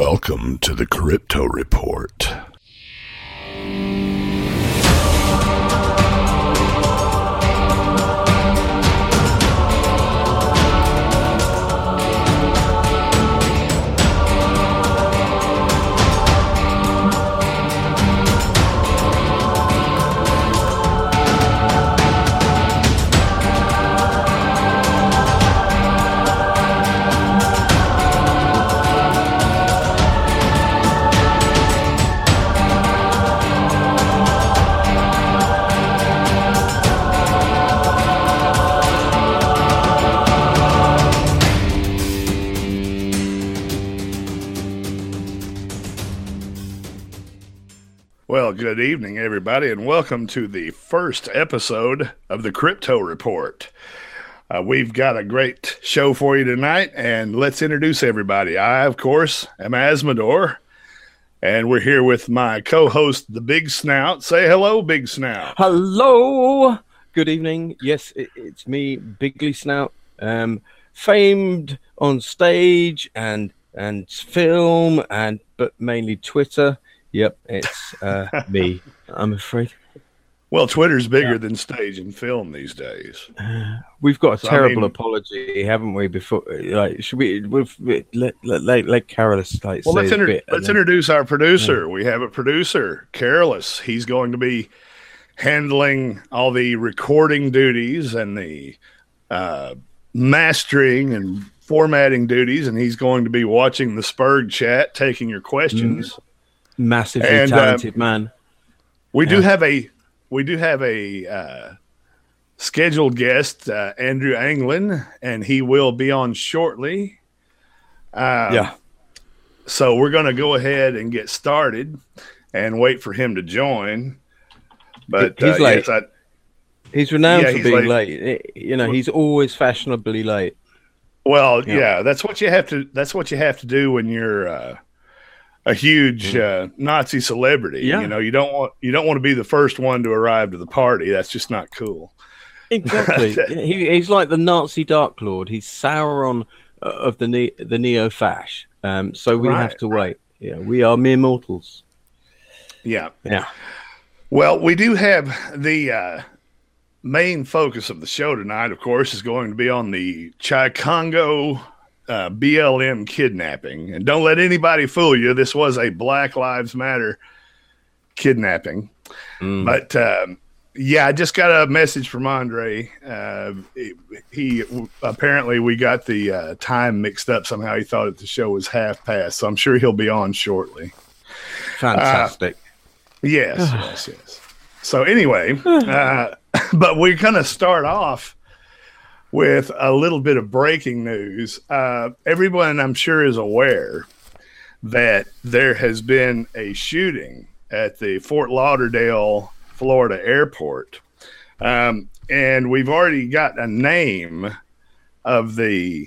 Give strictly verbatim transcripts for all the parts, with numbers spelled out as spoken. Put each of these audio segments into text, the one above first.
Welcome to the Crypto Report. Well, good evening, everybody, and welcome to the first episode of the Crypto Report. Uh, we've got a great show for you tonight, and let's introduce everybody. I, of course, am Asmodor, and we're here with my co-host, the Big Snout. Say hello, Big Snout. Hello. Good evening. Yes, it, it's me, Bigly Snout, um, famed on stage and and film, and but mainly Twitter. Yep, it's uh, me, I'm afraid. Well, Twitter's bigger yeah. than stage and film these days. Uh, we've got a so, terrible I mean, apology, haven't we? Before, like, should we we've, let let let, let Carolus like well, say let's, inter- bit, let's then, introduce our producer. Yeah. We have a producer, Carolus. He's going to be handling all the recording duties and the uh, mastering and formatting duties, and he's going to be watching the Spurg chat, taking your questions. Mm. Massively and, talented uh, man. We yeah. do have a we do have a uh, scheduled guest, uh, Andrew Anglin, and he will be on shortly. Uh, yeah. So we're going to go ahead and get started and wait for him to join. But he's uh, late. Yes, I, he's renowned yeah, for he's being late. late. You know, he's always fashionably late. Well, yeah, yeah that's what you have to. That's what you have to do when you're. Uh, A huge uh, Nazi celebrity. Yeah. You know, you don't want you don't want to be the first one to arrive to the party. That's just not cool. Exactly. he, he's like the Nazi Dark Lord. He's Sauron uh, of the ne- the neo-fash. Um, so we right, have to right. wait. Yeah, we are mere mortals. Yeah. Yeah. Well, we do have the uh, main focus of the show tonight, of course, is going to be on the Chicago Uh, B L M kidnapping. And don't let anybody fool you. This was a Black Lives Matter kidnapping. Mm. But, um, yeah, I just got a message from Andre. Uh, he, he apparently we got the uh, time mixed up somehow. He thought that the show was half past. So I'm sure he'll be on shortly. Fantastic. Uh, yes, yes, yes. So anyway, uh, but we're going to start off with a little bit of breaking news. Uh, everyone, I'm sure, is aware that there has been a shooting at the Fort Lauderdale, Florida airport. Um, and we've already got a name of the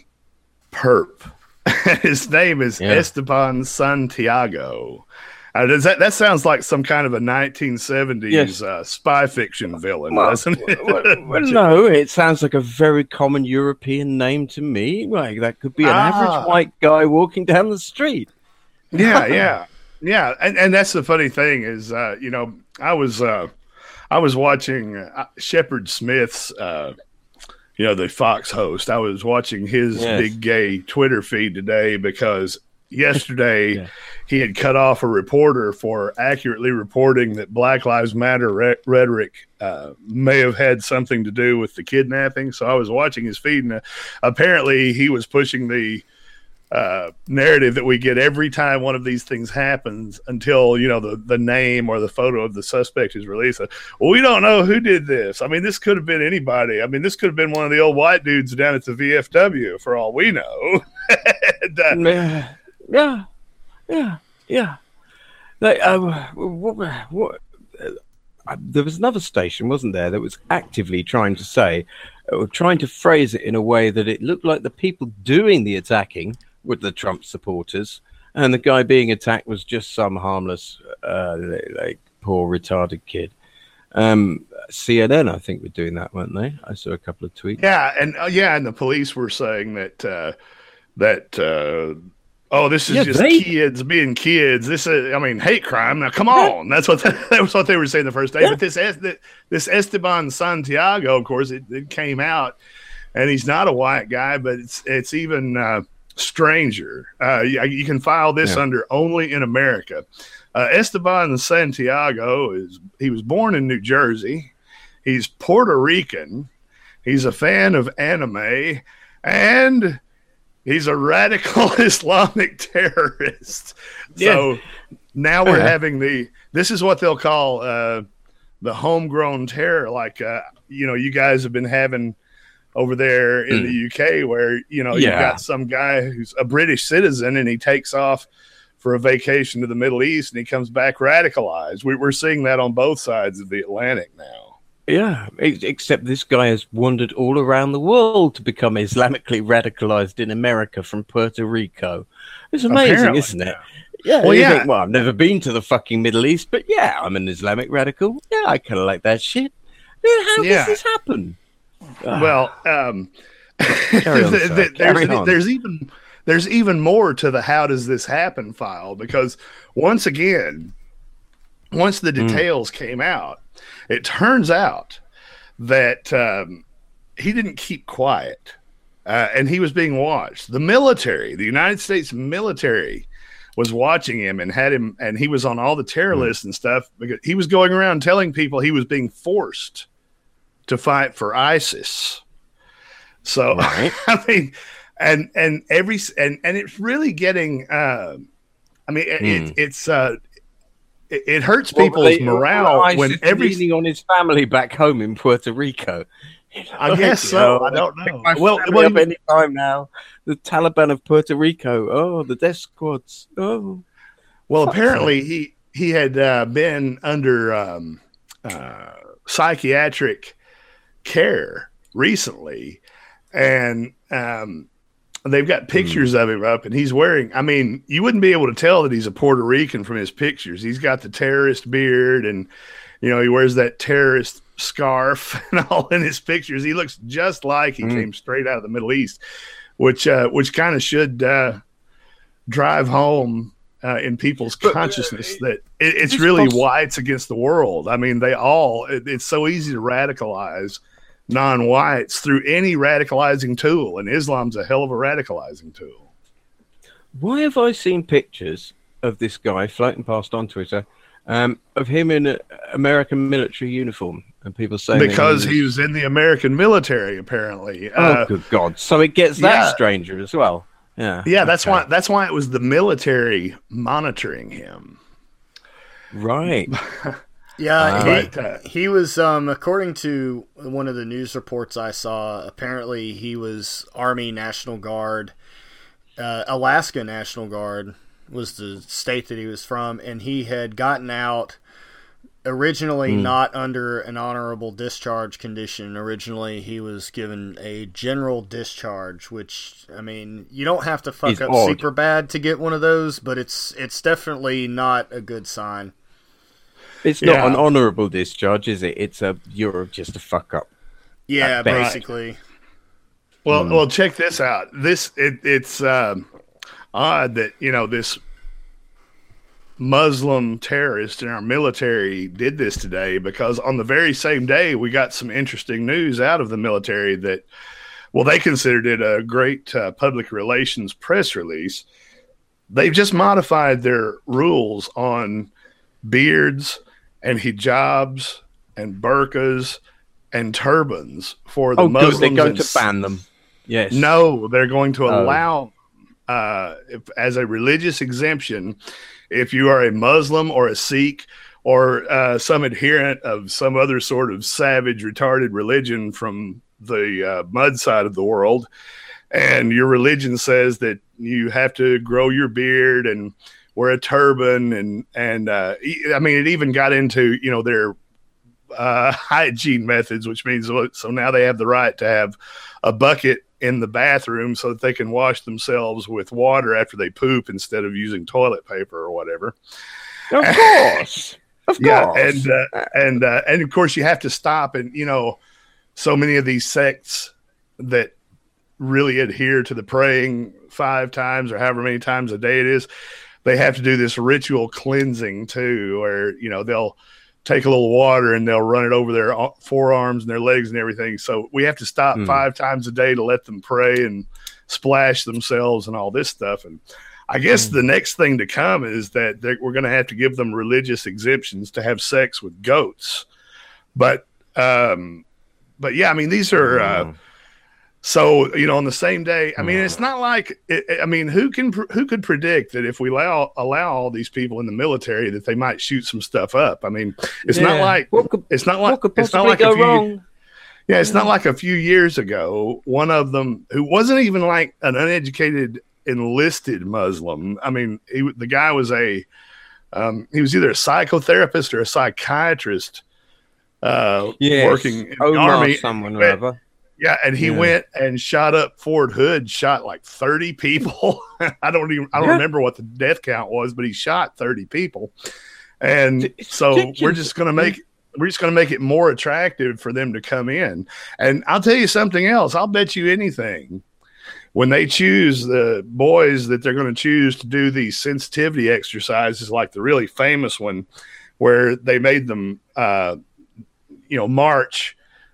perp. His name is yeah. Esteban Santiago. Uh, does that that sounds like some kind of a nineteen seventies yes. uh, spy fiction villain, well, doesn't it? well, well, no, it sounds like a very common European name to me. Like that could be an ah. average white guy walking down the street. Yeah, yeah, yeah. And and that's the funny thing is, uh, you know, I was uh, I was watching uh, Shepard Smith's, uh, you know, the Fox host. I was watching his yes. big gay Twitter feed today because yesterday yeah. he had cut off a reporter for accurately reporting that Black Lives Matter re- rhetoric uh, may have had something to do with the kidnapping. So I was watching his feed, and uh, apparently he was pushing the uh, narrative that we get every time one of these things happens until, you know, the, the name or the photo of the suspect is released. Well, we don't know who did this. I mean, this could have been anybody. I mean, this could have been one of the old white dudes down at the V F W for all we know. and, uh, Yeah, yeah, yeah. Like, uh, what, what, uh, there was another station, wasn't there, that was actively trying to say, or trying to phrase it in a way that it looked like the people doing the attacking were the Trump supporters, and the guy being attacked was just some harmless, uh, like poor retarded kid. Um, C N N, I think, were doing that, weren't they? I saw a couple of tweets. Yeah, and uh, yeah, and the police were saying that uh, that. Uh, Oh, this is Yeah, just they- kids being kids. This is, I mean, hate crime. Now, come on. That's what that was what they were saying the first day. Yeah. But this this Esteban Santiago, of course, it, it came out, and he's not a white guy, but it's it's even uh, stranger. Uh, you, you can file this Yeah. under only in America. Uh, Esteban Santiago is he was born in New Jersey. He's Puerto Rican. He's a fan of anime, and he's a radical Islamic terrorist. Yeah. So now we're Yeah. having the, this is what they'll call uh, the homegrown terror. Like, uh, you know, you guys have been having over there in Mm. the U K where, you know, Yeah. you've got some guy who's a British citizen and he takes off for a vacation to the Middle East and he comes back radicalized. We, we're seeing that on both sides of the Atlantic now. Yeah, ex- except this guy has wandered all around the world to become Islamically radicalized in America from Puerto Rico. It's amazing, Apparently, isn't it? yeah. Yeah, Well, you yeah. think, well, I've never been to the fucking Middle East, but yeah, I'm an Islamic radical. Yeah, I kind of like that shit. Yeah, how Yeah. does this happen? Ah, Well, um, Carry on, th- sir. th- Carry there's, on. there's even there's even more to the how does this happen file, because once again, once the Mm. details came out, it turns out that um, he didn't keep quiet, uh, and he was being watched. The military, the United States military, was watching him and had him, and he was on all the terror Mm. lists and stuff because he was going around telling people he was being forced to fight for ISIS. So, Right. I mean, and and every and and it's really getting. Uh, I mean, it, Hmm. it, it's uh, it, it hurts Well, people's they- morale ISIS when is every. leaning on his family back home in Puerto Rico. I guess so. I don't pick know. My Well, family well, up any time now. The Taliban of Puerto Rico. Oh, the death squads. Oh, Well, Fuck apparently he he had uh, been under um, uh, psychiatric care recently, and um, they've got pictures of him up, and he's wearing. I mean, you wouldn't be able to tell that he's a Puerto Rican from his pictures. He's got the terrorist beard, and you know he wears that terrorist scarf and all in his pictures. He looks just like he Mm. came straight out of the Middle East, which uh, which kind of should uh, drive home. Uh, in people's But, uh, consciousness that it, it's this really poss- whites against the world. I mean, they all, it, it's so easy to radicalize non-whites through any radicalizing tool, and Islam's a hell of a radicalizing tool. why have I seen pictures of this guy floating past on Twitter um, of him in an American military uniform, and people saying that Because was- he was in the American military, apparently. Oh, Uh, good God! So it gets that yeah. stranger as well. Yeah, yeah, that's okay. why. That's why it was the military monitoring him. Right. Yeah, he, But, uh, he was, um, according to one of the news reports I saw, apparently he was Army National Guard, uh, Alaska National Guard was the state that he was from, and he had gotten out originally Hmm. not under an honorable discharge condition. Originally, he was given a general discharge, which, I mean, you don't have to fuck Is up odd. super bad to get one of those, but it's it's definitely not a good sign. It's not Yeah. an honourable discharge, is it? It's a you're just a fuck up. Yeah, I bet. basically. Well, Hmm. well, check this out. This it, it's um, odd that you know this Muslim terrorist in our military did this today, because on the very same day we got some interesting news out of the military that, well, they considered it a great uh, public relations press release. They've just modified their rules on beards and hijabs and burqas and turbans for the Oh, Muslims. good. They're going and to ban them. Yes. no, they're going to Oh. allow, uh, if, as a religious exemption, if you are a Muslim or a Sikh or uh, some adherent of some other sort of savage, retarded religion from the uh, mud side of the world, and your religion says that you have to grow your beard and wear a turban, and and uh, e- I mean, it even got into you know their uh, hygiene methods, which means so now they have the right to have a bucket in the bathroom so that they can wash themselves with water after they poop instead of using toilet paper or whatever. Of course. Of Yeah, course. and uh, and uh, and of course you have to stop, and you know, so many of these sects that really adhere to the praying five times or however many times a day it is, they have to do this ritual cleansing too, where, you know, they'll take a little water and they'll run it over their forearms and their legs and everything. So we have to stop mm. five times a day to let them pray and splash themselves and all this stuff. And I guess mm. the next thing to come is that we're going to have to give them religious exemptions to have sex with goats. But, um, but yeah, I mean, these are, uh, so, you know, on the same day, I mean, it's not like, it, I mean, who can, who could predict that if we allow, allow all these people in the military that they might shoot some stuff up? I mean, it's yeah. not like, could, it's not like, it's not like go a few, wrong? Yeah, it's not like a few years ago, one of them who wasn't even like an uneducated enlisted Muslim. I mean, he, the guy was a, um, he was either a psychotherapist or a psychiatrist, uh, yes. working in the Omar army. Someone or other. Yeah, and he yeah. went and shot up Fort Hood, shot like thirty people. I don't even I don't yeah. remember what the death count was, but he shot thirty people. And it's so ridiculous. we're just gonna make we're just gonna make it more attractive for them to come in. And I'll tell you something else. I'll bet you anything. When they choose the boys that they're going to choose to do these sensitivity exercises, like the really famous one, where they made them, uh, you know, march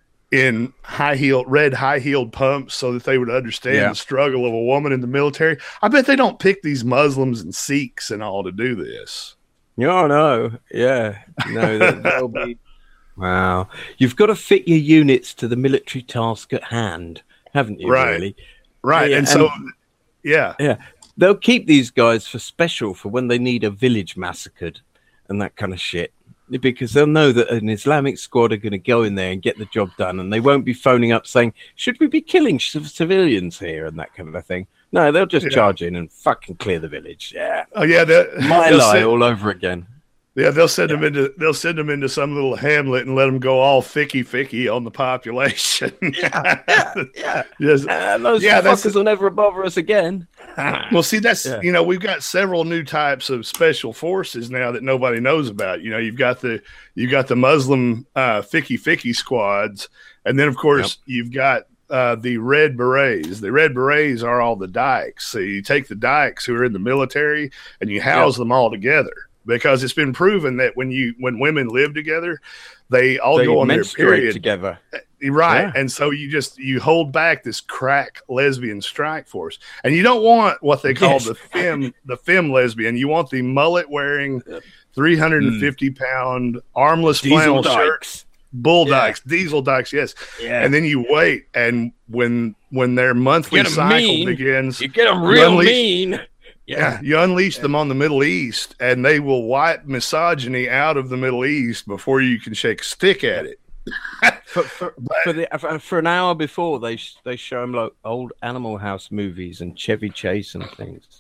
in high heel, red high heeled pumps so that they would understand yeah. the struggle of a woman in the military. I bet they don't pick these Muslims and Sikhs and all to do this. No, no. Yeah. No, that'll be. Wow. You've got to fit your units to the military task at hand, haven't you? Right. Really? Right. Yeah, and so, and, yeah. Yeah. They'll keep these guys for special for when they need a village massacred and that kind of shit. Because they'll know that an Islamic squad are going to go in there and get the job done, and they won't be phoning up saying, should we be killing c- civilians here and that kind of thing. No, they'll just yeah. charge in and fucking clear the village. Yeah. Oh, yeah. My lie send, all over again. Yeah, they'll send yeah. them into they'll send them into some little hamlet and let them go all ficky ficky on the population. yeah, yeah, yeah. Just, uh, those yeah, fuckers will never bother us again. Well, see, that's, yeah. you know, we've got several new types of special forces now that nobody knows about. You know, you've got the, you've got the Muslim uh, ficky ficky squads. And then, of course, yep. you've got uh, the Red Berets. The Red Berets are all the dykes. So you take the dykes who are in the military and you house yep. them all together. Because it's been proven that when you when women live together, they all they go on their period together. Right. Yeah. And so you just you hold back this crack lesbian strike force. And you don't want what they call yes. the femme the femme lesbian. You want the mullet wearing three hundred fifty mm. pound armless diesel flannel dykes. shirts. Bull yeah. dykes, diesel dykes, yes. Yeah. And then you wait, and when when their monthly cycle mean. begins, you get them real mean. Yeah. yeah, you unleash yeah. them on the Middle East, and they will wipe misogyny out of the Middle East before you can shake a stick at it. for, for, but, for, the, for an hour before, they they show them like old Animal House movies and Chevy Chase and things.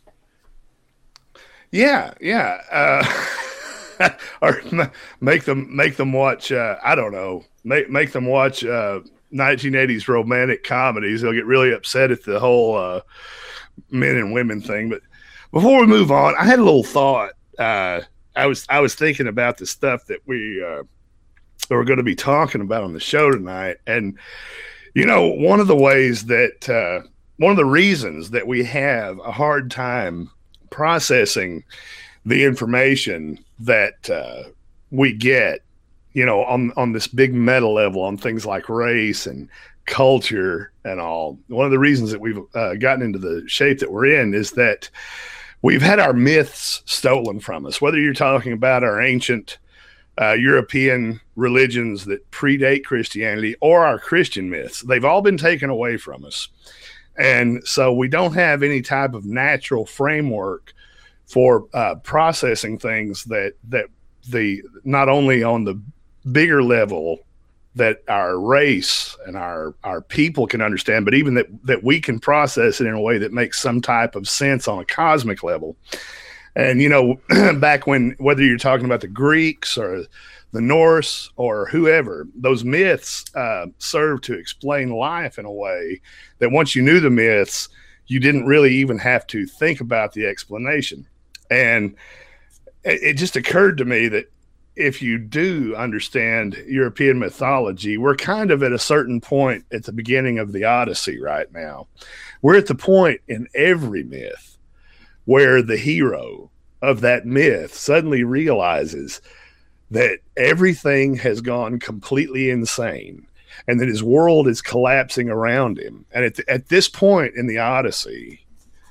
Yeah, yeah. Uh, or make them make them watch. Uh, I don't know. Make make them watch uh, nineteen eighties romantic comedies. They'll get really upset at the whole uh, men and women thing, but. Before we move on, I had a little thought. Uh, I was I was thinking about the stuff that we uh, are going to be talking about on the show tonight, and you know, one of the ways that uh, one of the reasons that we have a hard time processing the information that uh, we get, you know, on on this big meta level on things like race and culture and all. One of the reasons that we've uh, gotten into the shape that we're in is that. We've had our myths stolen from us, whether you're talking about our ancient uh, European religions that predate Christianity or our Christian myths. They've all been taken away from us. And so we don't have any type of natural framework for uh, processing things that, that the not only on the bigger level that our race and our, our people can understand, but even that, that we can process it in a way that makes some type of sense on a cosmic level. And, you know, back when, whether you're talking about the Greeks or the Norse or whoever, those myths uh, serve to explain life in a way that once you knew the myths, you didn't really even have to think about the explanation. And it, it just occurred to me that if you do understand European mythology, we're kind of at a certain point at the beginning of the Odyssey right now. We're at the point in every myth where the hero of that myth suddenly realizes that everything has gone completely insane and that his world is collapsing around him. And at, at this point in the Odyssey,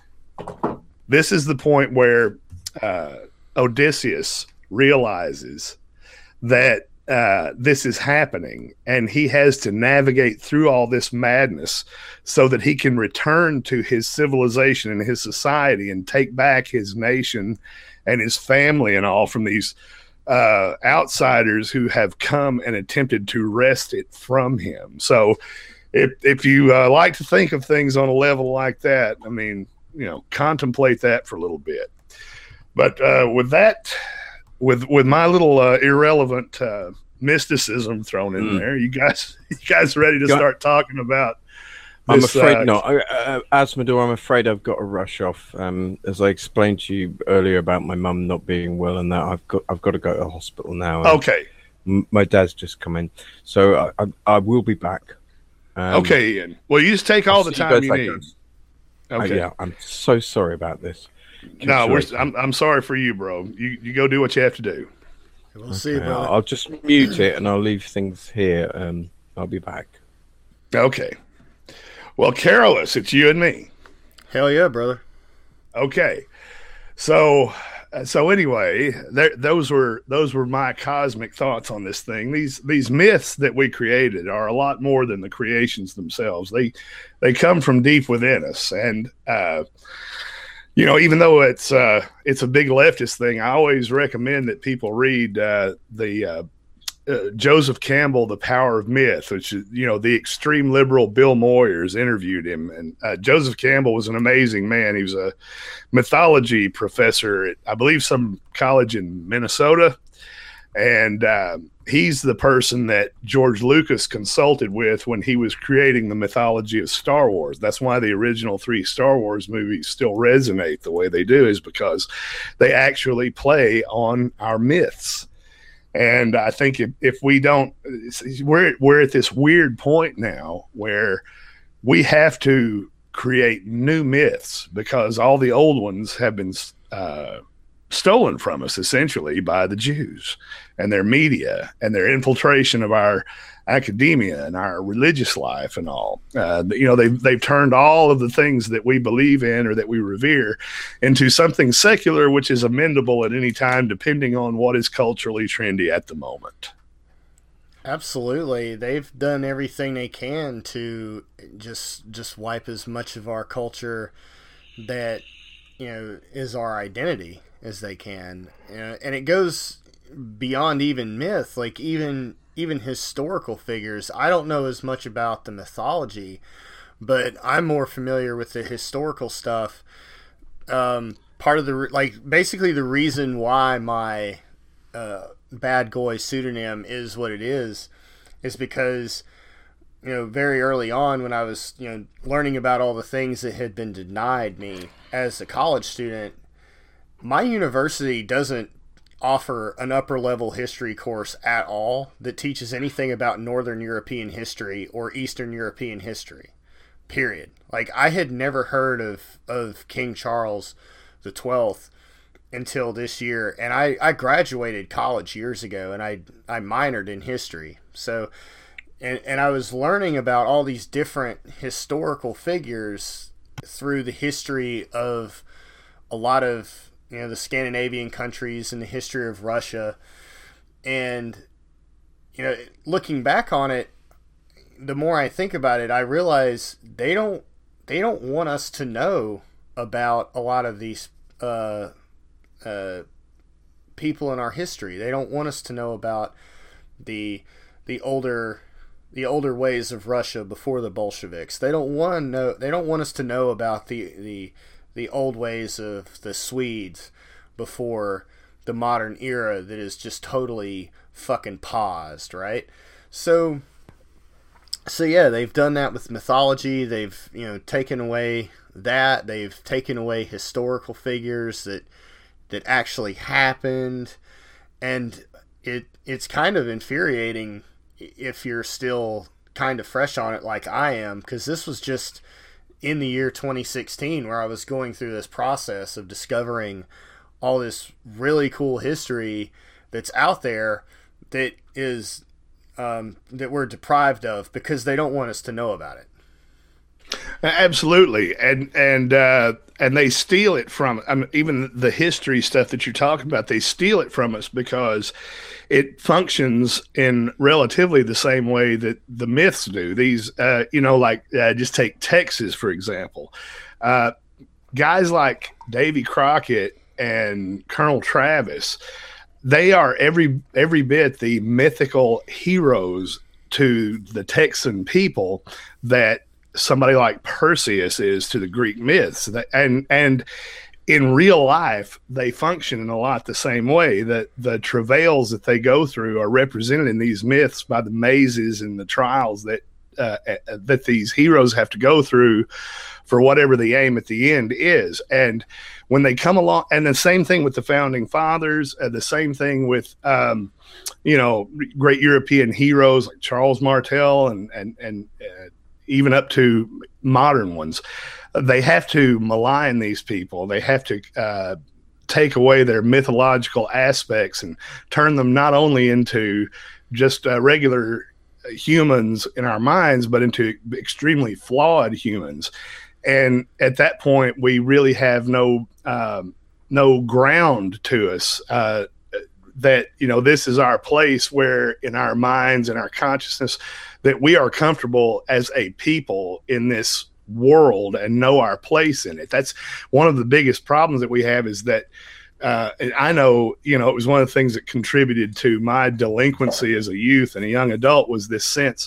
this is the point where uh, Odysseus realizes that uh, this is happening, and he has to navigate through all this madness so that he can return to his civilization and his society and take back his nation and his family and all from these uh, outsiders who have come and attempted to wrest it from him. So if, if you uh, like to think of things on a level like that, I mean, you know, contemplate that for a little bit. But uh, with that, with with my little uh, irrelevant uh, mysticism thrown in mm. there, you guys, you guys ready to start talking about? This, I'm afraid uh, not. Uh, Asmodor, I'm afraid I've got to rush off. Um, as I explained to you earlier about my mum not being well and that, I've got I've got to go to the hospital now. Okay. M- my dad's just come in, so I I, I will be back. Um, okay, Ian. Well, you just take all I'll the see you time guys you later. need. Okay. Uh, yeah, I'm so sorry about this. Keep No, we're, sorry. I'm I'm sorry for you, bro. You you go do what you have to do. We'll Okay, see you, brother. I'll just mute it and I'll leave things here. Um, I'll be back. Okay. Well, Carolus, it's you and me. Hell yeah, brother. Okay. So uh, so anyway, there, those were those were my cosmic thoughts on this thing. These these myths that we created are a lot more than the creations themselves. They they come from deep within us, and uh, you know, even though it's uh, it's a big leftist thing, I always recommend that people read uh, the uh, uh, Joseph Campbell, The Power of Myth, which is, you know, the extreme liberal Bill Moyers interviewed him. And uh, Joseph Campbell was an amazing man. He was a mythology professor at, I believe, some college in Minnesota. And uh, he's the person that George Lucas consulted with when he was creating the mythology of Star Wars. That's why the original three Star Wars movies still resonate the way they do, is because they actually play on our myths. And I think if, if we don't, we're, we're at this weird point now where we have to create new myths because all the old ones have been uh, stolen from us essentially by the Jews and their media and their infiltration of our academia and our religious life and all. Uh, you know, they've, they've turned all of the things that we believe in or that we revere into something secular, which is amendable at any time, depending on what is culturally trendy at the moment. Absolutely. They've done everything they can to just just wipe as much of our culture that, you know, is our identity as they can. Uh, and it goes beyond even myth, like even even historical figures. I don't know as much about the mythology, but I'm more familiar with the historical stuff. Um, part of the, like, basically the reason why my uh, Bad Goy pseudonym is what it is, is because, you know, very early on when I was, you know, learning about all the things that had been denied me as a college student, my university doesn't offer an upper level history course at all that teaches anything about Northern European history or Eastern European history, period. Like, I had never heard of, of King Charles the twelfth until this year. And I, I graduated college years ago and I, I minored in history. So, and, and I was learning about all these different historical figures through the history of a lot of, you know, the Scandinavian countries and the history of Russia. And, you know, looking back on it, the more I think about it, I realize they don't, they don't want us to know about a lot of these, uh, uh, people in our history. They don't want us to know about the, the older, the older ways of Russia before the Bolsheviks. They don't want to know, they don't want us to know about the, the, the old ways of the Swedes before the modern era that is just totally fucking paused, right? So, so yeah, they've done that with mythology. They've, you know, taken away that. They've taken away historical figures that, that actually happened. And it it's kind of infuriating if you're still kind of fresh on it like I am, because this was just in the year twenty sixteen where I was going through this process of discovering all this really cool history that's out there that is um, that we're deprived of because they don't want us to know about it. Absolutely, and and uh, and they steal it from. I mean, even the history stuff that you're talking about, they steal it from us because it functions in relatively the same way that the myths do. These, uh, you know, like uh, just take Texas for example. Uh, guys like Davy Crockett and Colonel Travis, they are every every bit the mythical heroes to the Texan people that somebody like Perseus is to the Greek myths. And and in real life, they function in a lot the same way. That the travails that they go through are represented in these myths by the mazes and the trials that uh, that these heroes have to go through for whatever the aim at the end is. And when they come along, and the same thing with the founding fathers, uh, the same thing with um, you know, great European heroes like Charles Martel and and and uh, even up to modern ones, they have to malign these people. They have to uh, take away their mythological aspects and turn them not only into just uh, regular humans in our minds, but into extremely flawed humans. And at that point, we really have no um, no ground to us uh, that, you know, this is our place where in our minds and our consciousness that we are comfortable as a people in this world and know our place in it. That's one of the biggest problems that we have is that uh, and I know, you know, it was one of the things that contributed to my delinquency as a youth and a young adult was this sense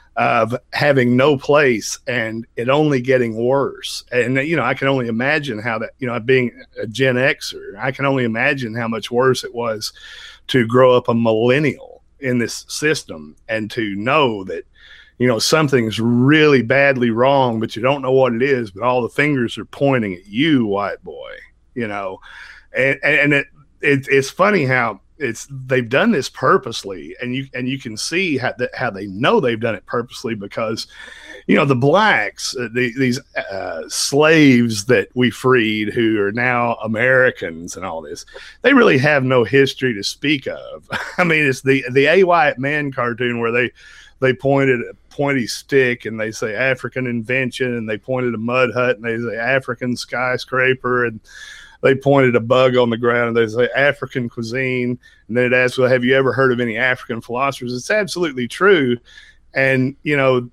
of having no place and it only getting worse. And, you know, I can only imagine how that, you know, being a Gen Xer, I can only imagine how much worse it was to grow up a millennial in this system and to know that, you know, something's really badly wrong, but you don't know what it is, but all the fingers are pointing at you, white boy, you know, and, and it, it it's funny how it's, they've done this purposely, and you, and you can see how that, how they know they've done it purposely because, you know, the blacks, uh, the, these uh, slaves that we freed who are now Americans and all this, they really have no history to speak of. I mean, it's the, the A. Wyatt Man cartoon where they, they pointed a pointy stick and they say African invention, and they pointed a mud hut and they say African skyscraper, and they pointed a bug on the ground and they say African cuisine. And then it asks, well, have you ever heard of any African philosophers? It's absolutely true. And, you know,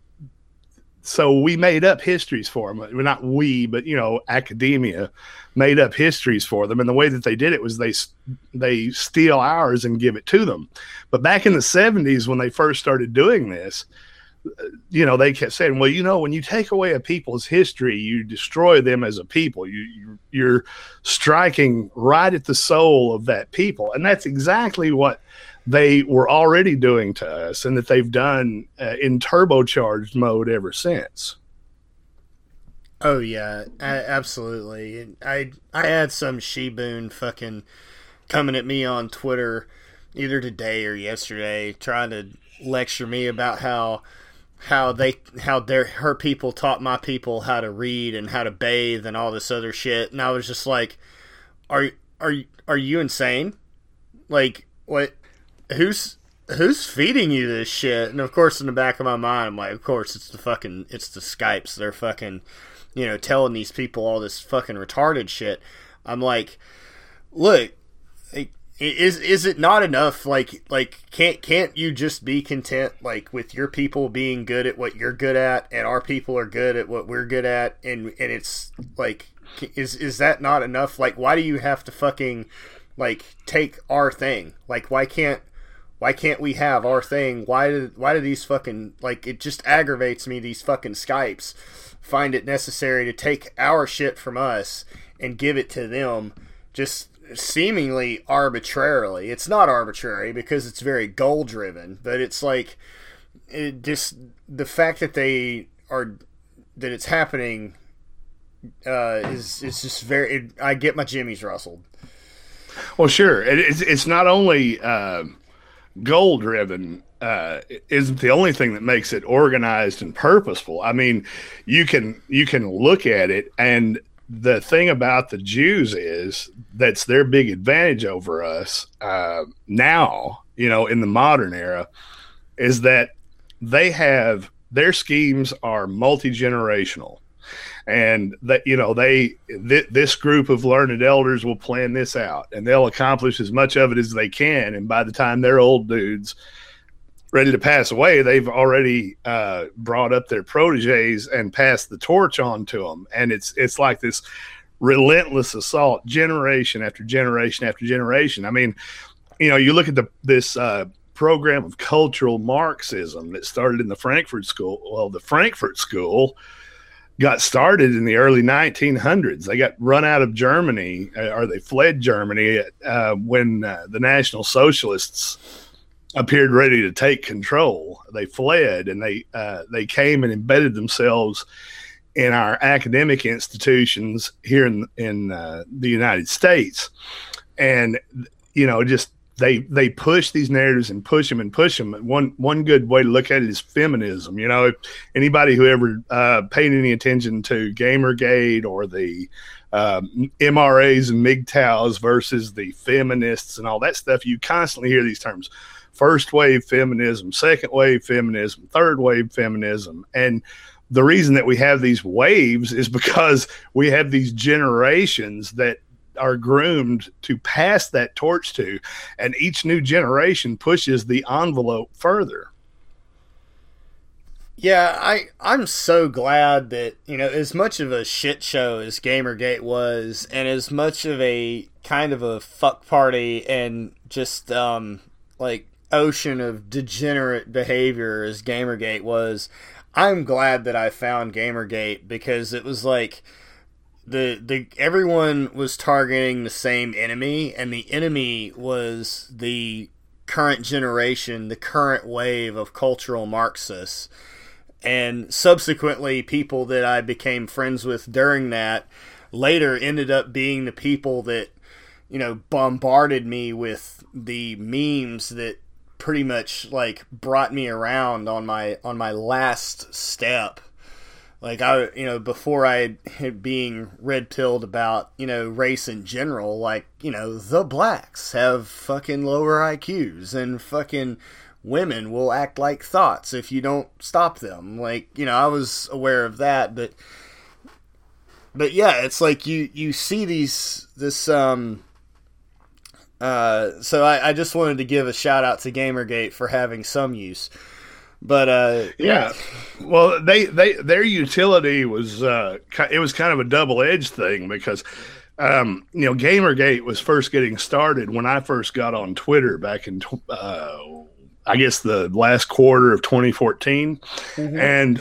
so we made up histories for them. Well, not we, but, you know, academia made up histories for them. And the way that they did it was they, they steal ours and give it to them. But back in the seventies, when they first started doing this, you know, they kept saying, well, you know, when you take away a people's history, you destroy them as a people. You, you, you're striking right at the soul of that people. And that's exactly what they were already doing to us, and that they've done uh, in turbocharged mode ever since. Oh, yeah, a- absolutely. I, I had some Sheboon fucking coming at me on Twitter either today or yesterday trying to lecture me about how how they how their her people taught my people how to read and how to bathe and all this other shit, and I was just like, are are are you insane? Like, what? Who's who's feeding you this shit? And of course, in the back of my mind, I'm like, of course it's the fucking it's the Skypes. They're fucking, you know, telling these people all this fucking retarded shit. I'm like, look, like, Is is it not enough? Like like can't can't you just be content like with your people being good at what you're good at, and our people are good at what we're good at, and and it's like, is is that not enough? Like, why do you have to fucking like take our thing? Like, why can't why can't we have our thing? Why do why do these fucking, like, it just aggravates me, these fucking Skypes find it necessary to take our shit from us and give it to them, just seemingly arbitrarily. It's not arbitrary because it's very goal driven, but it's like, it just, the fact that they are, that it's happening uh, is is just very, it, I get my jimmies rustled. Well, sure. It, it's, it's not only uh, goal driven uh, isn't the only thing that makes it organized and purposeful. I mean, you can you can look at it, and the thing about the Jews is that's their big advantage over us uh, now, you know, in the modern era, is that they have their schemes are multi-generational. And that, you know, they th- this group of learned elders will plan this out, and they'll accomplish as much of it as they can. And by the time they're old dudes ready to pass away, they've already uh, brought up their proteges and passed the torch on to them. And it's it's like this relentless assault, generation after generation after generation. I mean, you know, you look at the this uh, program of cultural Marxism that started in the Frankfurt School. Well, the Frankfurt School got started in the early nineteen hundreds. They got run out of Germany, or they fled Germany uh, when uh, the National Socialists appeared ready to take control. They fled, and they uh, they came and embedded themselves in our academic institutions here in in uh, the United States, and you know, just they they push these narratives and push them and push them. One one good way to look at it is feminism. You know, if anybody who ever uh, paid any attention to Gamergate or the um, M R As and M G T O Ws versus the feminists and all that stuff, you constantly hear these terms: first wave feminism, second wave feminism, third wave feminism. And the reason that we have these waves is because we have these generations that are groomed to pass that torch to, and each new generation pushes the envelope further. Yeah, I, I'm so glad that, you know, as much of a shit show as Gamergate was, and as much of a kind of a fuck party and just, um, like, ocean of degenerate behavior as Gamergate was, I'm glad that I found Gamergate, because it was like, The the everyone was targeting the same enemy, and the enemy was the current generation, the current wave of cultural Marxists. And subsequently, people that I became friends with during that later ended up being the people that, you know, bombarded me with the memes that pretty much like brought me around on my on my last step. Like, I, you know, before I had being red-pilled about, you know, race in general, like, you know, the blacks have fucking lower I Qs, and fucking women will act like thoughts if you don't stop them. Like, you know, I was aware of that, but, but yeah, it's like you, you see these, this, um, uh, so I, I just wanted to give a shout out to Gamergate for having some use. But uh, yeah, well, they, they their utility was uh, it was kind of a double edged thing, because um, you know, Gamergate was first getting started when I first got on Twitter back in uh, I guess the last quarter of twenty fourteen, mm-hmm. and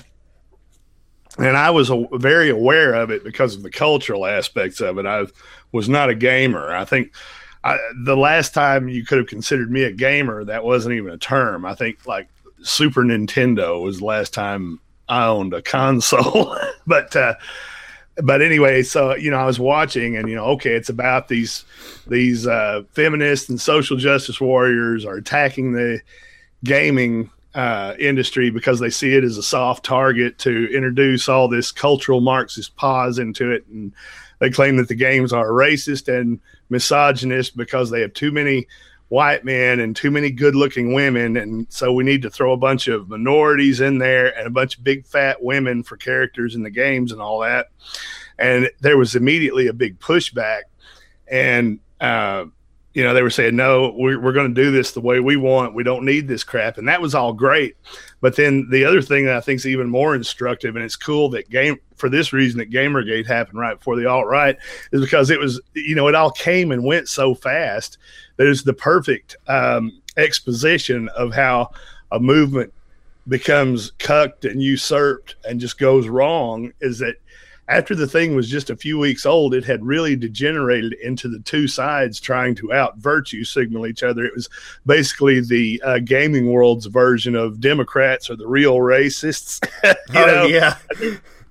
and I was a, very aware of it because of the cultural aspects of it. I was not a gamer. I think I, the last time you could have considered me a gamer, that wasn't even a term. I think like Super Nintendo was the last time I owned a console. but uh, but anyway, so, you know, I was watching, and, you know, okay, it's about these these uh, feminists and social justice warriors are attacking the gaming uh, industry because they see it as a soft target to introduce all this cultural Marxist pause into it. And they claim that the games are racist and misogynist because they have too many white men and too many good-looking women, and so we need to throw a bunch of minorities in there and a bunch of big fat women for characters in the games and all that. And there was immediately a big pushback, and uh, you know, they were saying, no, we're, we're going to do this the way we want. We don't need this crap. And that was all great. But then the other thing that I think is even more instructive, and it's cool that game for this reason that Gamergate happened right before the alt-right, is because it was, you know, it all came and went so fast. There's the perfect um, exposition of how a movement becomes cucked and usurped and just goes wrong, is that after the thing was just a few weeks old, it had really degenerated into the two sides trying to out virtue signal each other. It was basically the uh, gaming world's version of Democrats are the real racists. you oh, know? yeah.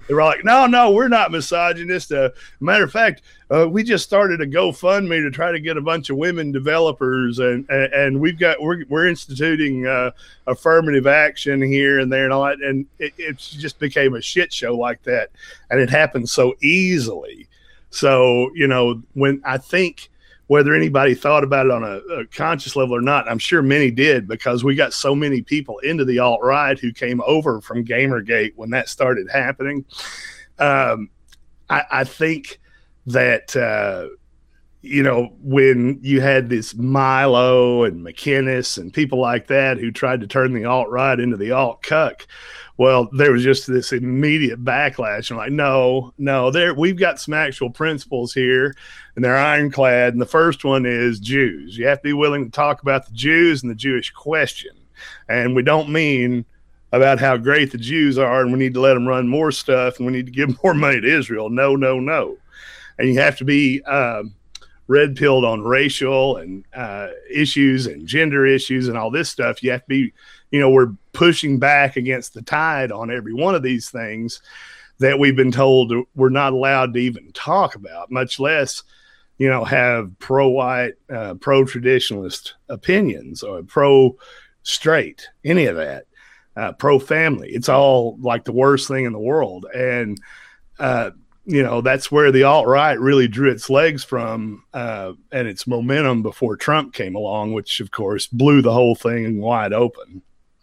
They were like, no, no, we're not misogynist. Uh, matter of fact, uh, we just started a GoFundMe to try to get a bunch of women developers, and and, and we've got we're we're instituting uh, affirmative action here and there and all that, and it, it just became a shit show like that, and it happened so easily. So you know, when I think whether anybody thought about it on a, a conscious level or not, I'm sure many did, because we got so many people into the alt-right who came over from Gamergate when that started happening. Um, I, I think that, uh, you know, when you had this Milo and McInnes and people like that who tried to turn the alt-right into the alt-cuck, well, there was just this immediate backlash. I'm like, no, no, there we've got some actual principles here, and they're ironclad. And the first one is Jews. You have to be willing to talk about the Jews and the Jewish question. And we don't mean about how great the Jews are and we need to let them run more stuff and we need to give more money to Israel. No, no, no. And you have to be um, red-pilled on racial and uh, issues and gender issues and all this stuff. You have to be, you know, we're pushing back against the tide on every one of these things that we've been told we're not allowed to even talk about, much less, you know, have pro-white, uh, pro-traditionalist opinions or pro-straight, any of that, uh, pro-family. It's all like the worst thing in the world. And, uh, you know, that's where the alt-right really drew its legs from uh, and its momentum before Trump came along, which, of course, blew the whole thing wide open.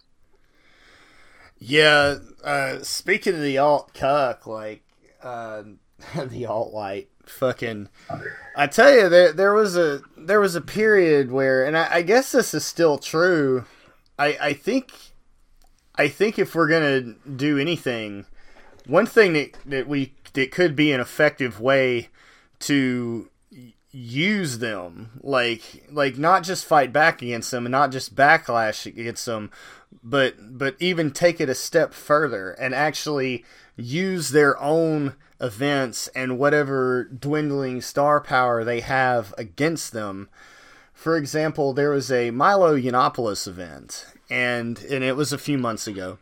Yeah, uh, speaking of the alt-cuck, like, uh, the alt-white, fucking, I tell you, there there was a there was a period where, and I, I guess this is still true, I, I think, I think if we're gonna do anything, one thing that, that we that could be an effective way to use them, like like not just fight back against them and not just backlash against them, but but even take it a step further and actually use their own events and whatever dwindling star power they have against them. For example, there was a Milo Yiannopoulos event, and and it was a few months ago,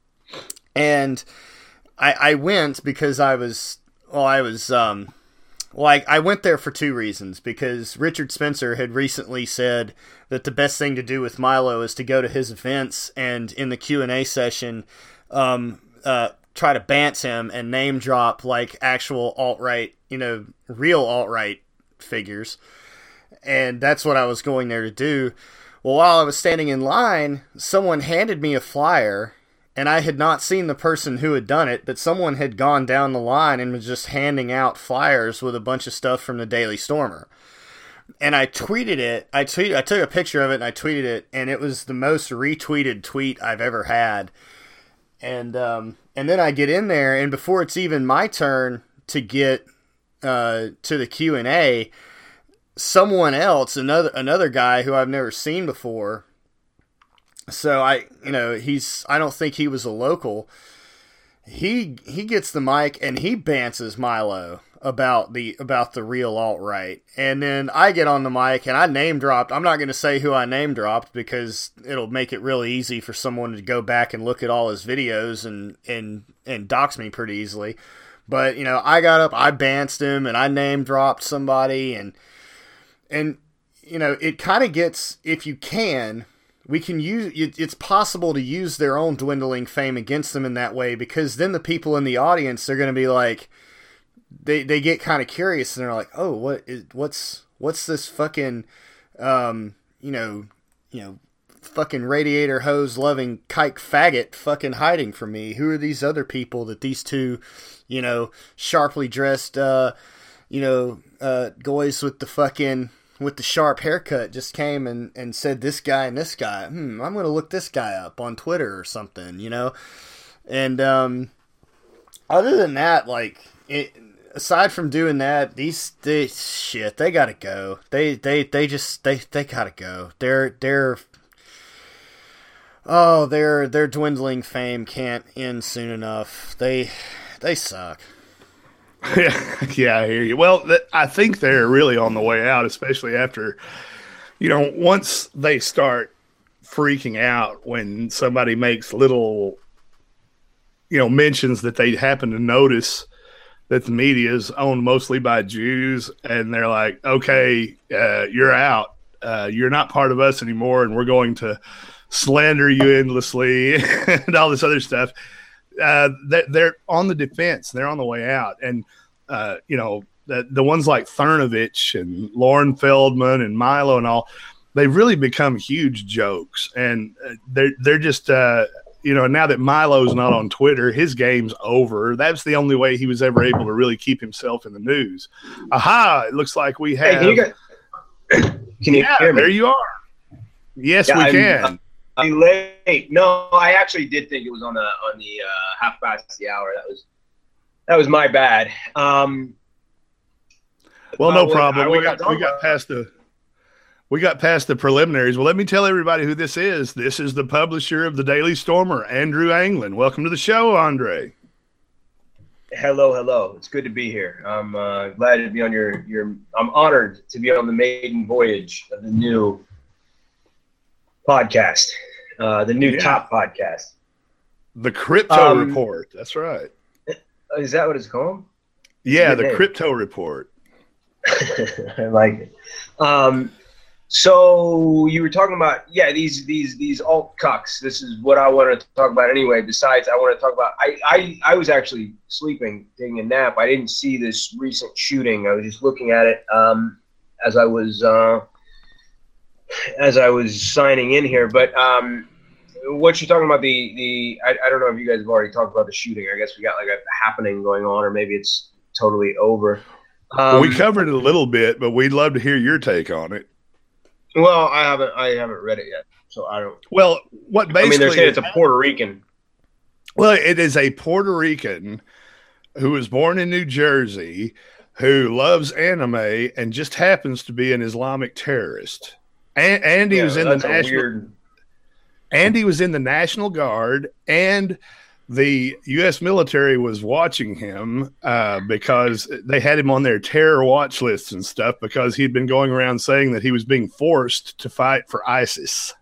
and I, I went because I was well I was um Well, I, I went there for two reasons, because Richard Spencer had recently said that the best thing to do with Milo is to go to his events and in the Q and A session um, uh, try to bants him and name drop like actual alt-right, you know, real alt-right figures. And that's what I was going there to do. Well, while I was standing in line, someone handed me a flyer. And I had not seen the person who had done it, but someone had gone down the line and was just handing out flyers with a bunch of stuff from the Daily Stormer. And I tweeted it. I tweeted. I took a picture of it and I tweeted it, and it was the most retweeted tweet I've ever had. And um, and then I get in there, and before it's even my turn to get uh, to the Q and A, someone else, another another guy who I've never seen before. So I, you know, he's, I don't think he was a local. He, he gets the mic and he bantses Milo about the, about the real alt-right. And then I get on the mic and I name dropped. I'm not going to say who I name dropped because it'll make it really easy for someone to go back and look at all his videos and, and, and dox me pretty easily. But, you know, I got up, I bantsed him and I name dropped somebody, and, and, you know, it kind of gets, if you can, we can use, it's possible to use their own dwindling fame against them in that way, because then the people in the audience, they're going to be like, they, they get kind of curious and they're like, oh, what is, what's, what's this fucking, um, you know, you know, fucking radiator hose loving kike faggot fucking hiding from me? Who are these other people that these two, you know, sharply dressed, uh, you know, uh, guys with the fucking, with the sharp haircut just came and, and said this guy and this guy, hmm, I'm going to look this guy up on Twitter or something, you know? And, um, other than that, like, it, aside from doing that, these, they, shit, they gotta go. They, they, they just, they, they gotta go. They're, they're, oh, their, their dwindling fame can't end soon enough. They, they suck. Yeah, yeah, I hear you. Well, th- I think they're really on the way out, especially after, you know, once they start freaking out when somebody makes little, you know, mentions that they happen to notice that the media is owned mostly by Jews, and they're like, okay, uh, you're out. Uh, you're not part of us anymore, and we're going to slander you endlessly and all this other stuff. Uh, they're, they're on the defense. They're on the way out. And, uh, you know, the, the ones like Cernovich and Lauren Feldman and Milo and all, they've really become huge jokes. And they're, they're just, uh, you know, now that Milo's not on Twitter, his game's over. That's the only way he was ever able to really keep himself in the news. Aha! It looks like we have. Hey, can you, get, can you yeah, hear me? There you are. Yes, yeah, we I'm, can. I'm late. No, I actually did think it was on the on the uh, half past the hour. That was that was my bad. Um, well, no I problem. Would, we got we got past the. We got past the preliminaries. Well, let me tell everybody who this is. This is the publisher of the Daily Stormer, Andrew Anglin. Welcome to the show, Andre. Hello, hello. It's good to be here. I'm uh, glad to be on your, your – I'm honored to be on the maiden voyage of the new podcast, uh, the new yeah. top podcast. The Crypto um, Report. That's right. Is that what it's called? Yeah, the name. Crypto Report. I like it. Um So you were talking about, yeah, these these these alt cucks. This is what I wanted to talk about anyway. Besides, I want to talk about, I, I, I was actually sleeping, taking a nap. I didn't see this recent shooting. I was just looking at it um, as I was uh, as I was signing in here. But um, what you're talking about, the, the I, I don't know if you guys have already talked about the shooting. I guess we got like a happening going on, or maybe it's totally over. Um, well, we covered it a little bit, but we'd love to hear your take on it. Well, I haven't. I haven't read it yet, so I don't. Well, what basically? I mean, they're saying it's a Puerto Rican. Well, it is a Puerto Rican who was born in New Jersey, who loves anime and just happens to be an Islamic terrorist. And, and he yeah, was in the national. Weird... And he was in the National Guard, and the U S military was watching him uh, because they had him on their terror watch lists and stuff because he'd been going around saying that he was being forced to fight for ISIS.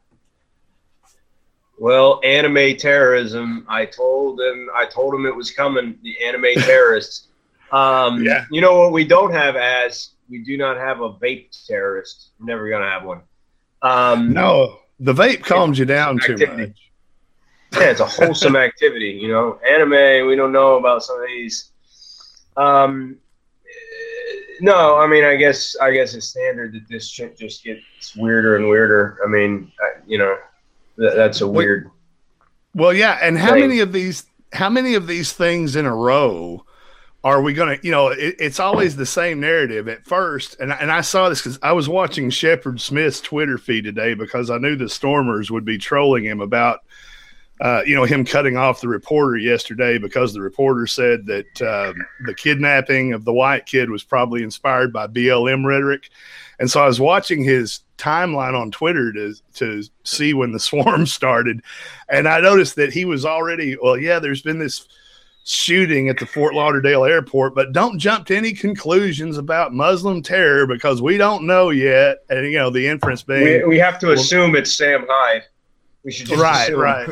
Well, anime terrorism. I told him. I told him it was coming. The anime terrorists. Um, yeah. You know what we don't have as we do not have a vape terrorist. We're never gonna have one. Um, no, the vape calms you down activity. too much. Yeah, it's a wholesome activity, you know. Anime, we don't know about some of these. Um, no, I mean, I guess, I guess it's standard that this shit just gets weirder and weirder. I mean, I, you know, th- that's a weird. Well, yeah, and how thing. many of these, how many of these things in a row are we going to? You know, it, it's always the same narrative at first, and and I saw this because I was watching Shepard Smith's Twitter feed today because I knew the Stormers would be trolling him about. Uh, you know, him cutting off the reporter yesterday because the reporter said that um, the kidnapping of the white kid was probably inspired by B L M rhetoric. And so I was watching his timeline on Twitter to to see when the swarm started. And I noticed that he was already, well, yeah, there's been this shooting at the Fort Lauderdale airport, but don't jump to any conclusions about Muslim terror because we don't know yet. And, you know, the inference being. We, we have to well, assume it's Sam Hyde. We should just right, assume. right.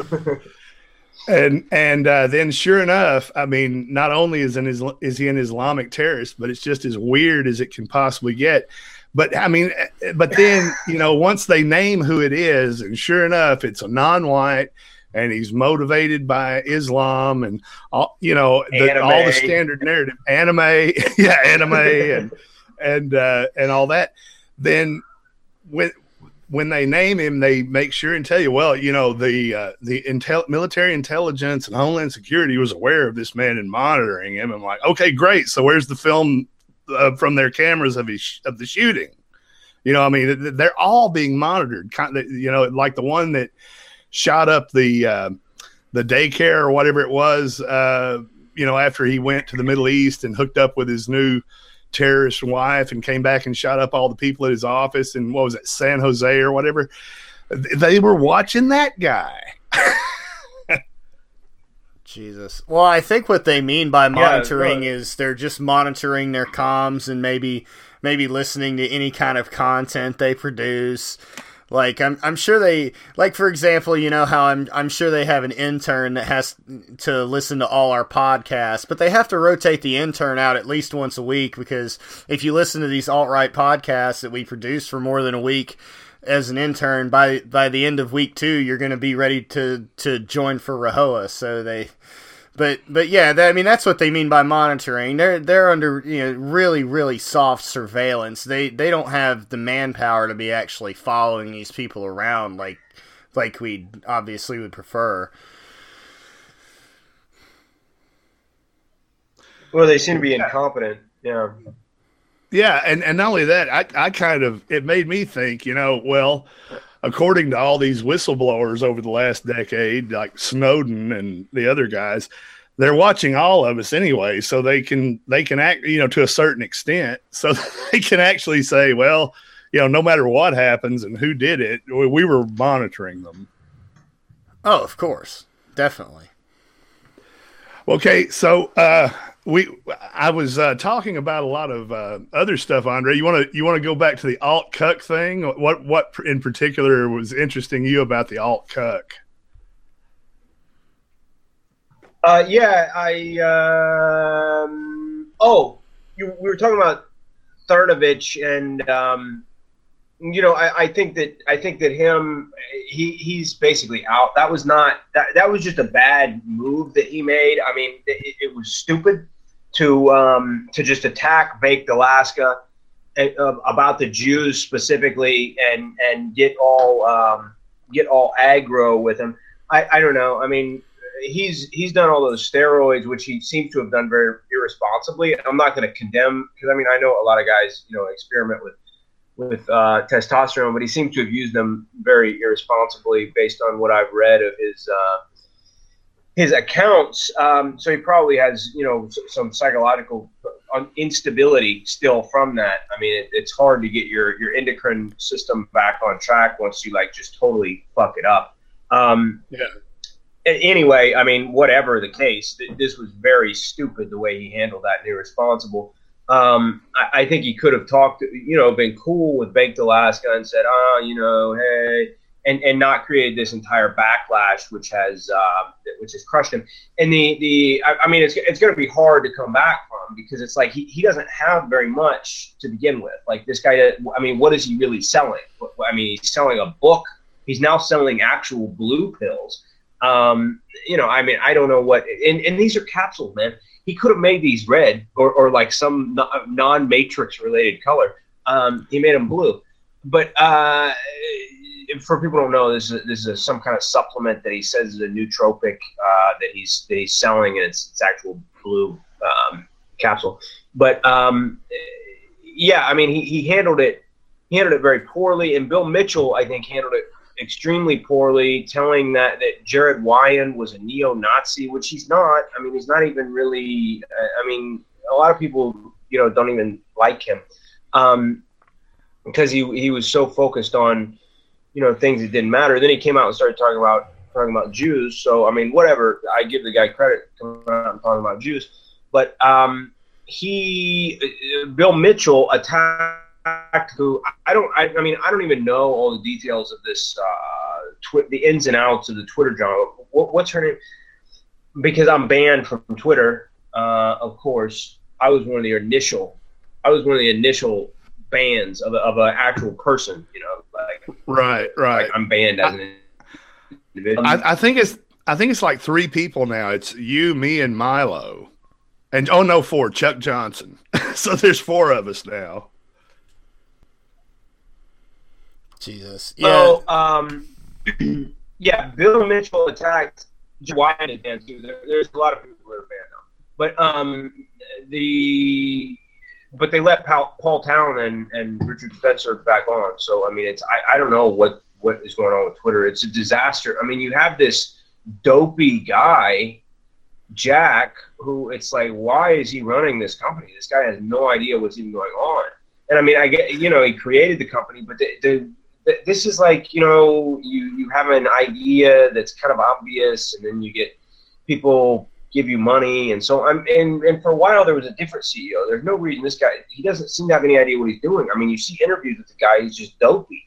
and and uh, then, sure enough, I mean, not only is an Isla- is he an Islamic terrorist, but it's just as weird as it can possibly get. But I mean, but then you know, once they name who it is, and sure enough, it's a non-white, and he's motivated by Islam, and all you know, the, all the standard narrative, anime, yeah, anime, and and uh, and all that. Then when. When they name him, they make sure and tell you, well, you know, the uh, the intel- military intelligence and Homeland Security was aware of this man and monitoring him. I'm like, okay, great. So where's the film uh, from their cameras of his, of the shooting? You know, I mean, they're all being monitored. Kind of, you know, like the one that shot up the uh, the daycare or whatever it was. Uh, you know, after he went to the Middle East and hooked up with his new terrorist wife and came back and shot up all the people at his office in what was it, San Jose or whatever. They were watching that guy. Jesus. Well, I think what they mean by monitoring yeah, is they're just monitoring their comms and maybe maybe listening to any kind of content they produce. Like I'm I'm sure they like for example, you know how I'm I'm sure they have an intern that has to listen to all our podcasts, but they have to rotate the intern out at least once a week, because if you listen to these alt-right podcasts that we produce for more than a week as an intern, by by the end of week two you're going to be ready to to join for R H O A. So they But but yeah, that, I mean that's what they mean by monitoring. They're they're under you know really really soft surveillance. They they don't have the manpower to be actually following these people around like like we obviously would prefer. Well, they seem to be incompetent. Yeah. Yeah, and, and not only that, I, I kind of it made me think, you know, well, according to all these whistleblowers over the last decade, like Snowden and the other guys, they're watching all of us anyway, so they can they can act, you know, to a certain extent, so they can actually say, well, you know, no matter what happens and who did it, we, we were monitoring them. Oh, of course, definitely. Okay, so uh, we I was uh, talking about a lot of uh, other stuff, Andre. You want to you want to go back to the alt cuck thing? What what in particular was interesting you about the alt cuck? Uh, yeah, I um, oh, you, we were talking about Cernovich, and um, you know, I, I think that I think that him he he's basically out. That was not that that was just a bad move that he made. I mean, it, it was stupid to um, to just attack Baked Alaska and, uh, about the Jews specifically, and and get all um, get all aggro with him. I, I don't know. I mean, he's he's done all those steroids, which he seems to have done very irresponsibly. I'm not going to condemn, because I mean I know a lot of guys you know experiment with with uh, testosterone, but he seems to have used them very irresponsibly based on what I've read of his uh, his accounts. Um, so he probably has you know some psychological instability still from that. I mean, it, it's hard to get your your endocrine system back on track once you like just totally fuck it up. Um, yeah. Anyway, I mean, whatever the case, th- this was very stupid the way he handled that and irresponsible. Um, I, I think he could have talked, you know, been cool with Baked Alaska and said, oh, you know, hey, and, and not created this entire backlash, which has uh, which has crushed him. And the the I, I mean, it's it's going to be hard to come back from, because it's like he, he doesn't have very much to begin with. Like this guy, I mean, what is he really selling? I mean, he's selling a book. He's now selling actual blue pills. Um, you know, I mean, I don't know what, and, and these are capsules, man. He could have made these red or, or like some non-matrix related color. Um, he made them blue. But uh, for people who don't know, this is, this is a, some kind of supplement that he says is a nootropic uh, that he's that he's selling, and it's, it's actual blue um, capsule. But um, yeah, I mean, he, he handled it. He handled it very poorly, and Bill Mitchell, I think, handled it extremely poorly, telling that, that Jared Wyand was a neo-Nazi, which he's not. I mean, he's not even really, I mean, a lot of people, you know, don't even like him um, because he he was so focused on, you know, things that didn't matter. Then he came out and started talking about talking about Jews. So, I mean, whatever, I give the guy credit coming out and talking about Jews. But um, he, Bill Mitchell attacked who I don't I, I mean I don't even know all the details of this uh twi- the ins and outs of the Twitter genre. What, what's her name? Because I'm banned from Twitter, uh of course. I was one of the initial I was one of the initial bans of a, of an actual person, you know, like right right like I'm banned as an individual. I, I think it's I think it's like three people now. It's you, me, and Milo, and oh no, four, Chuck Johnson. So there's four of us now. Jesus. Yeah. So, um, yeah, Bill Mitchell attacked Wyand again too. There, there's a lot of people who are banned now, but um, the but they let Paul, Paul Town and, and Richard Spencer back on. So I mean, it's I, I don't know what what is going on with Twitter. It's a disaster. I mean, you have this dopey guy, Jack, who it's like, why is he running this company? This guy has no idea what's even going on. And I mean, I get, you know, he created the company, but the, the this is like, you know, you, you have an idea that's kind of obvious, and then you get people give you money. And so I'm, and, and for a while there was a different C E O. There's no reason this guy, he doesn't seem to have any idea what he's doing. I mean, you see interviews with the guy, he's just dopey.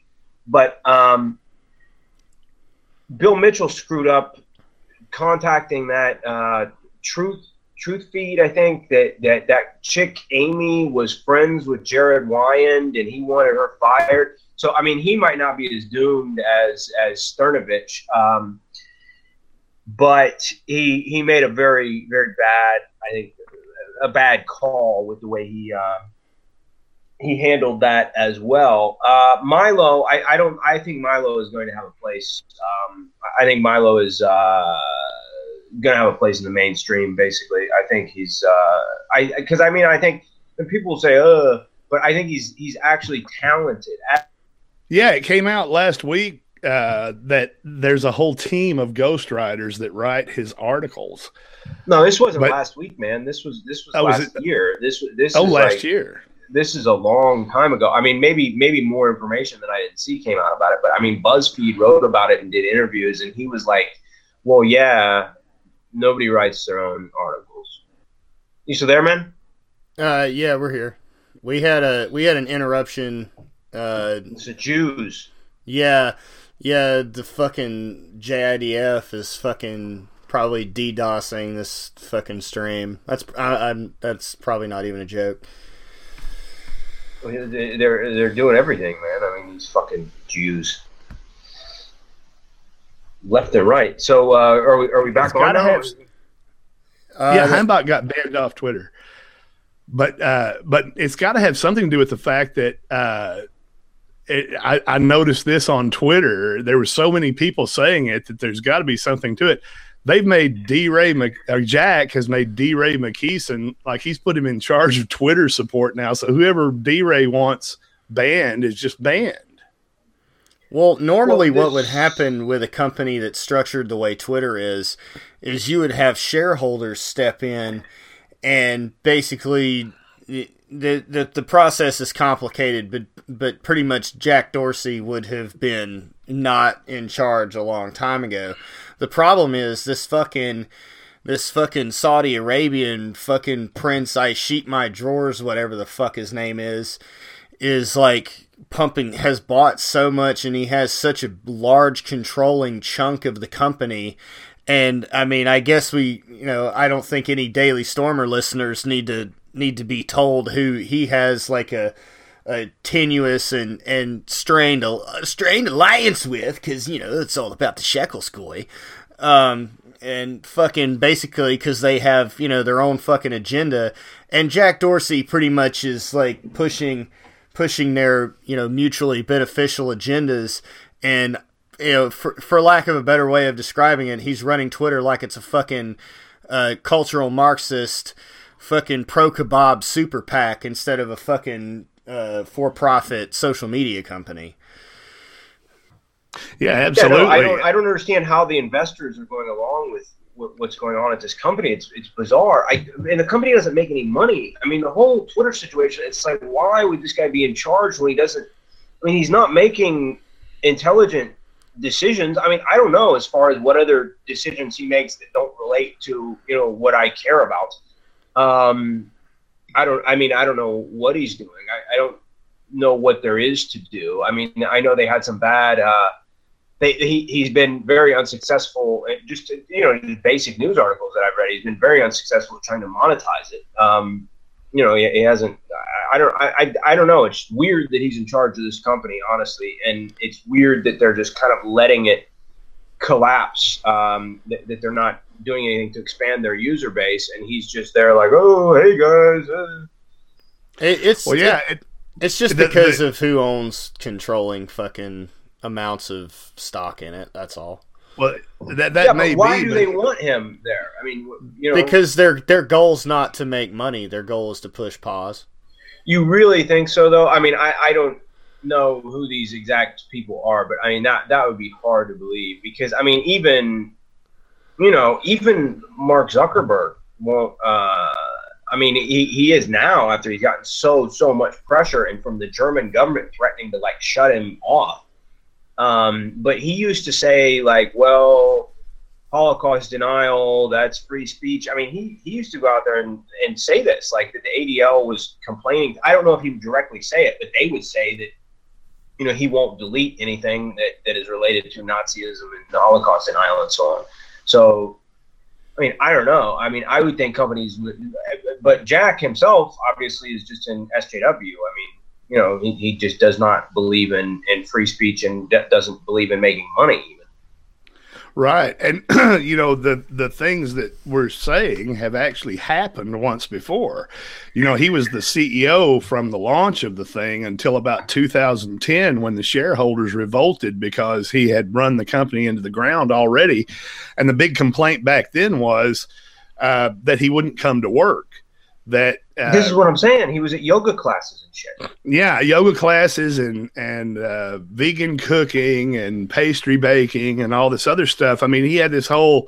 But um, Bill Mitchell screwed up contacting that uh, Truth Truth Feed. I think that, that that chick Amy was friends with Jared Wyand, and he wanted her fired. So I mean, he might not be as doomed as as Sternovich, um, but he he made a very very bad, I think, a bad call with the way he uh, he handled that as well. Uh, Milo, I, I don't. I think Milo is going to have a place. Um, I think Milo is uh, going to have a place in the mainstream. Basically, I think he's. Uh, I because I mean I think and people say, "Uh," but I think he's he's actually talented. Yeah, it came out last week uh, that there's a whole team of ghostwriters that write his articles. No, this wasn't but, last week, man. This was this was oh, last was it, year. This this oh is last like, year. This is a long time ago. I mean, maybe maybe more information than I didn't see came out about it. But I mean, BuzzFeed wrote about it and did interviews, and he was like, "Well, yeah, nobody writes their own articles." You still there, man? Uh, yeah, we're here. We had a we had an interruption. Uh, it's the Jews. Yeah, yeah. The fucking J I D F is fucking probably DDoSing this fucking stream. That's I, I'm. That's probably not even a joke. They're they're doing everything, man. I mean, these fucking Jews, left and right. So, uh, are we are we back on now? Have, uh, yeah, Heimbach got banned off Twitter, but uh, but it's got to have something to do with the fact that uh, it, I, I noticed this on Twitter. There were so many people saying it that there's got to be something to it. They've made D. Ray Mc, or Jack has made D. Ray McKeeson, like he's put him in charge of Twitter support now. So whoever D. Ray wants banned is just banned. Well, normally well, what would happen with a company that's structured the way Twitter is, is you would have shareholders step in, and basically the the, the process is complicated, but but pretty much Jack Dorsey would have been not in charge a long time ago. The problem is this fucking this fucking Saudi Arabian fucking Prince I sheet my drawers, whatever the fuck his name is, is like pumping, has bought so much, and he has such a large controlling chunk of the company. And I mean, I guess we, you know, I don't think any Daily Stormer listeners need to need to be told who he has like a a tenuous and, and strained a strained alliance with, because, you know, it's all about the Shekelskoy. Um, and fucking basically because they have, you know, their own fucking agenda. And Jack Dorsey pretty much is like pushing pushing their, you know, mutually beneficial agendas. And, you know, for, for lack of a better way of describing it, he's running Twitter like it's a fucking uh, cultural Marxist fucking pro-kebab super PAC instead of a fucking uh, for-profit social media company. Yeah, absolutely. Yeah, no, I don't. I don't understand how the investors are going along with what's going on at this company. It's it's bizarre. I and the company doesn't make any money. I mean, the whole Twitter situation. It's like, why would this guy be in charge when he doesn't? I mean, he's not making intelligent decisions. I mean, I don't know as far as what other decisions he makes that don't relate to, you know, what I care about. Um, I don't. I mean, I don't know what he's doing. I, I don't know what there is to do. I mean, I know they had some bad. Uh, they he he's been very unsuccessful. Just you know, the basic news articles that I've read, he's been very unsuccessful trying to monetize it. Um, you know, he, he hasn't. I, I don't. I I don't know. It's weird that he's in charge of this company, honestly, and it's weird that they're just kind of letting it collapse. Um, that, that they're not doing anything to expand their user base, and he's just there like, oh, hey guys. Uh. It, it's well, yeah. It, it, it's just the, because the, of who owns controlling fucking amounts of stock in it. That's all. Well, that that yeah, may but why be. do but... they want him there? I mean, you know, because their their goal's not to make money. Their goal is to push pause. You really think so, though? I mean, I, I don't know who these exact people are, but I mean that that would be hard to believe because I mean even you know even Mark Zuckerberg won't. Uh, I mean he, he is now after he's gotten so so much pressure and from the German government threatening to like shut him off. Um, but he used to say like, well, Holocaust denial, that's free speech. I mean, he, he used to go out there and, and say this, like that the A D L was complaining. I don't know if he would directly say it, but they would say that you know, he won't delete anything that, that is related to Nazism and the Holocaust denial and so on. So, I mean, I don't know. I mean, I would think companies would, but Jack himself obviously is just in S J W. I mean, you know, he, he just does not believe in, in free speech and doesn't believe in making money even. Right. And, you know, the, the things that we're saying have actually happened once before. You know, he was the C E O from the launch of the thing until about two thousand ten when the shareholders revolted because he had run the company into the ground already. And the big complaint back then was uh, that he wouldn't come to work. That uh, this is what I'm saying. He was at yoga classes and shit. Yeah, yoga classes and and uh, vegan cooking and pastry baking and all this other stuff. I mean, he had this whole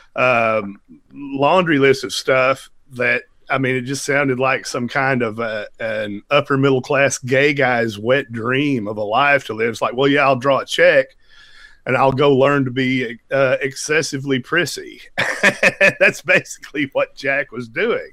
um, laundry list of stuff that, I mean, it just sounded like some kind of uh, an upper middle class gay guy's wet dream of a life to live. It's like, well, yeah, I'll draw a check and I'll go learn to be uh, excessively prissy. That's basically what Jack was doing.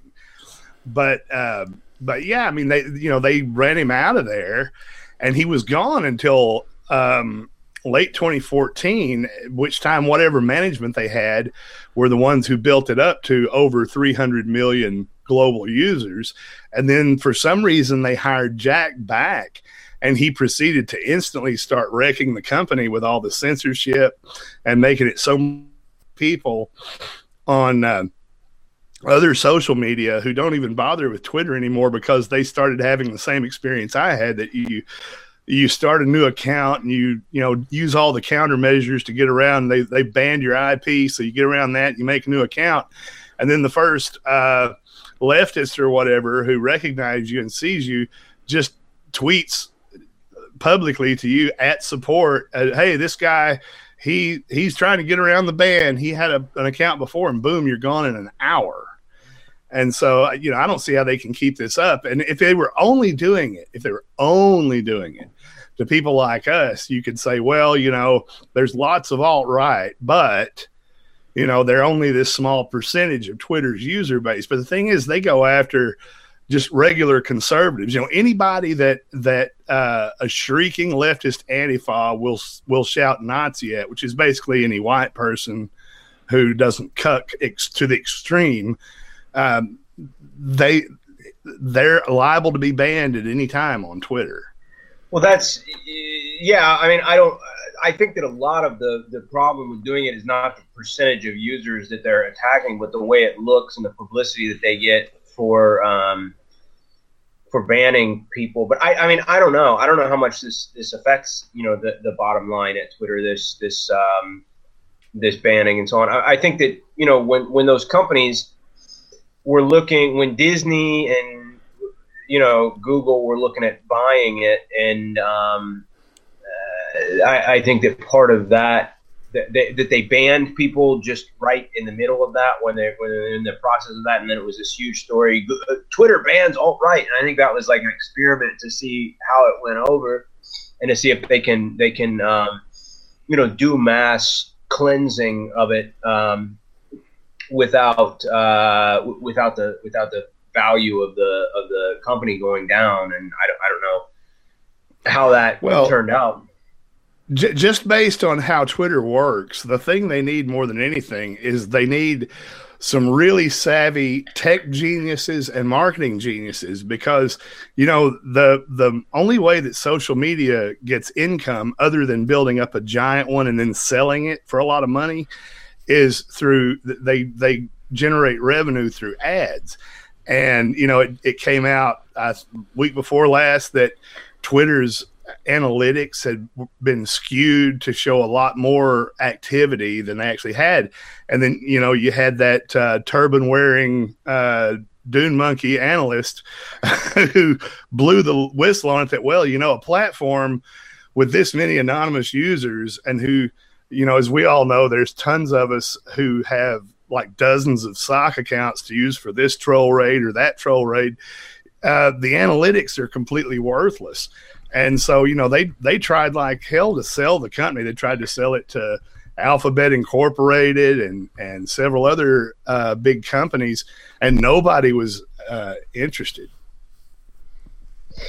But, um, but yeah, I mean, they, you know, they ran him out of there and he was gone until, um, late twenty fourteen, which time whatever management they had were the ones who built it up to over three hundred million global users. And then for some reason they hired Jack back and he proceeded to instantly start wrecking the company with all the censorship and making it so people on, uh, other social media who don't even bother with Twitter anymore because they started having the same experience I had, that you you start a new account and you you know use all the countermeasures to get around. They they banned your I P, so you get around that. You make a new account, and then the first uh, leftist or whatever who recognizes you and sees you just tweets publicly to you at support. Uh, hey, this guy. He he's trying to get around the ban. He had a, an account before, and boom, you're gone in an hour. And so, you know, I don't see how they can keep this up. And if they were only doing it, if they were only doing it to people like us, you could say, well, you know, there's lots of alt-right, but, you know, they're only this small percentage of Twitter's user base. But the thing is, they go after just regular conservatives. You know, anybody that that uh, a shrieking leftist Antifa will will shout Nazi at, which is basically any white person who doesn't cuck ex- to the extreme. Um, they they're liable to be banned at any time on Twitter. Well, that's yeah. I mean, I don't. I think that a lot of the the problem with doing it is not the percentage of users that they're attacking, but the way it looks and the publicity that they get for um, for banning people. But I, I mean, I don't know. I don't know how much this this affects you know the the bottom line at Twitter. This this um, this banning and so on. I, I think that you know when when those companies were looking, when Disney and you know Google were looking at buying it, and um, uh, I, I think that part of that that they, that they banned people just right in the middle of that when they when they're in the process of that, and then it was this huge story. Twitter bans alt-right, and I think that was like an experiment to see how it went over, and to see if they can they can um, you know do mass cleansing of it. Um, without uh, without the without the value of the of the company going down, and I don't I don't know how that well, turned out. J- just based on how Twitter works, the thing they need more than anything is they need some really savvy tech geniuses and marketing geniuses, because you know the the only way that social media gets income other than building up a giant one and then selling it for a lot of money is through they they generate revenue through ads. And you know it, it came out uh, week before last that Twitter's analytics had been skewed to show a lot more activity than they actually had. And then you know you had that uh, turban wearing uh, dune monkey analyst who blew the whistle on it that, well, you know, a platform with this many anonymous users, and who, you know, as we all know, there's tons of us who have like dozens of sock accounts to use for this troll raid or that troll raid. Uh, the analytics are completely worthless. And so, you know, they, they tried like hell to sell the company. They tried to sell it to Alphabet Incorporated and, and several other uh, big companies, and nobody was uh, interested.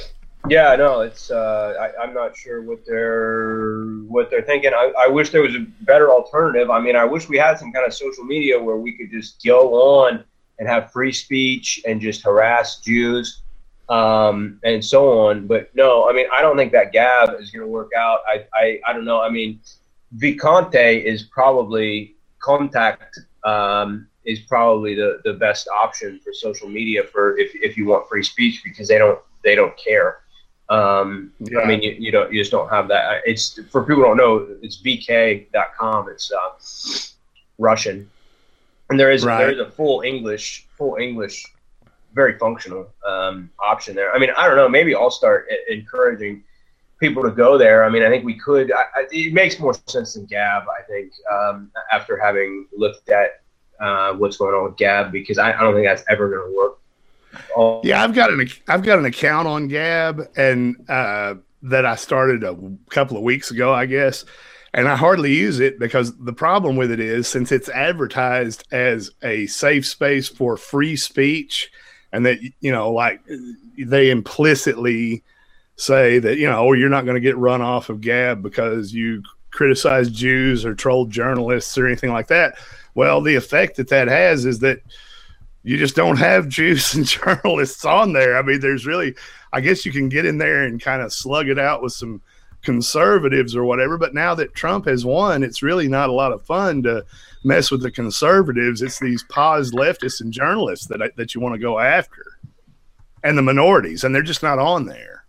Yeah, no, it's. Uh, I, I'm not sure what they're what they're thinking. I, I wish there was a better alternative. I mean, I wish we had some kind of social media where we could just go on and have free speech and just harass Jews, um, and so on. But no, I mean, I don't think that Gab is going to work out. I, I, I don't know. I mean, Vicante is probably contact. Um, is probably the, the best option for social media for if, if you want free speech, because they don't they don't care. Um, yeah. I mean, you, you don't you just don't have that. It's for people who don't know. It's V K dot com. It's uh, Russian, and there is right. there is a full English full English, very functional um, option there. I mean, I don't know. Maybe I'll start encouraging people to go there. I mean, I think we could. I, I, it makes more sense than Gab. I think um, after having looked at uh, what's going on with Gab, because I, I don't think that's ever going to work. Oh. Yeah, I've got an I've got an account on Gab, and uh, that I started a couple of weeks ago, I guess, and I hardly use it because the problem with it is, since it's advertised as a safe space for free speech, and that, you know, like they implicitly say that, you know, oh, you're not going to get run off of Gab because you criticize Jews or troll journalists or anything like that. Well, the effect that that has is that you just don't have Jews and journalists on there. I mean, there's really, I guess you can get in there and kind of slug it out with some conservatives or whatever. But now that Trump has won, it's really not a lot of fun to mess with the conservatives. It's these paused leftists and journalists that that you want to go after, and the minorities, and they're just not on there.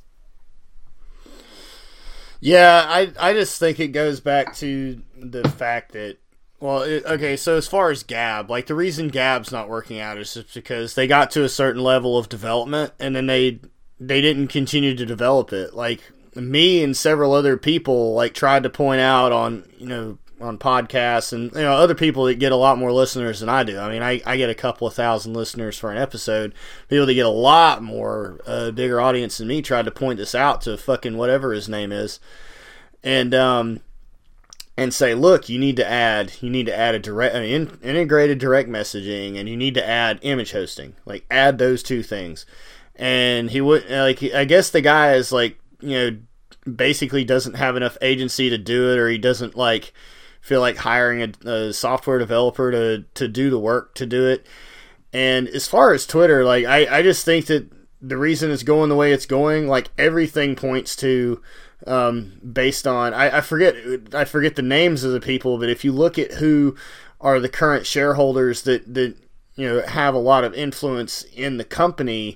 Yeah, I I just think it goes back to the fact that, well, it, okay, so as far as Gab, like the reason Gab's not working out is just because they got to a certain level of development and then they they didn't continue to develop it. Like me and several other people like tried to point out on, you know, on podcasts and, you know, other people that get a lot more listeners than I do. I mean, I, I get a couple of thousand listeners for an episode. People that get a lot more, uh, bigger audience than me tried to point this out to fucking whatever his name is. And, um... and say, look, you need to add, you need to add a direct, an in, integrated direct messaging, and you need to add image hosting. Like, add those two things. And he would, like, I guess the guy is like, you know, basically doesn't have enough agency to do it, or he doesn't like feel like hiring a, a software developer to to do the work to do it. And as far as Twitter, like, I I just think that the reason it's going the way it's going, like everything points to. Um, based on I, I forget I forget the names of the people, but if you look at who are the current shareholders that, that you know have a lot of influence in the company,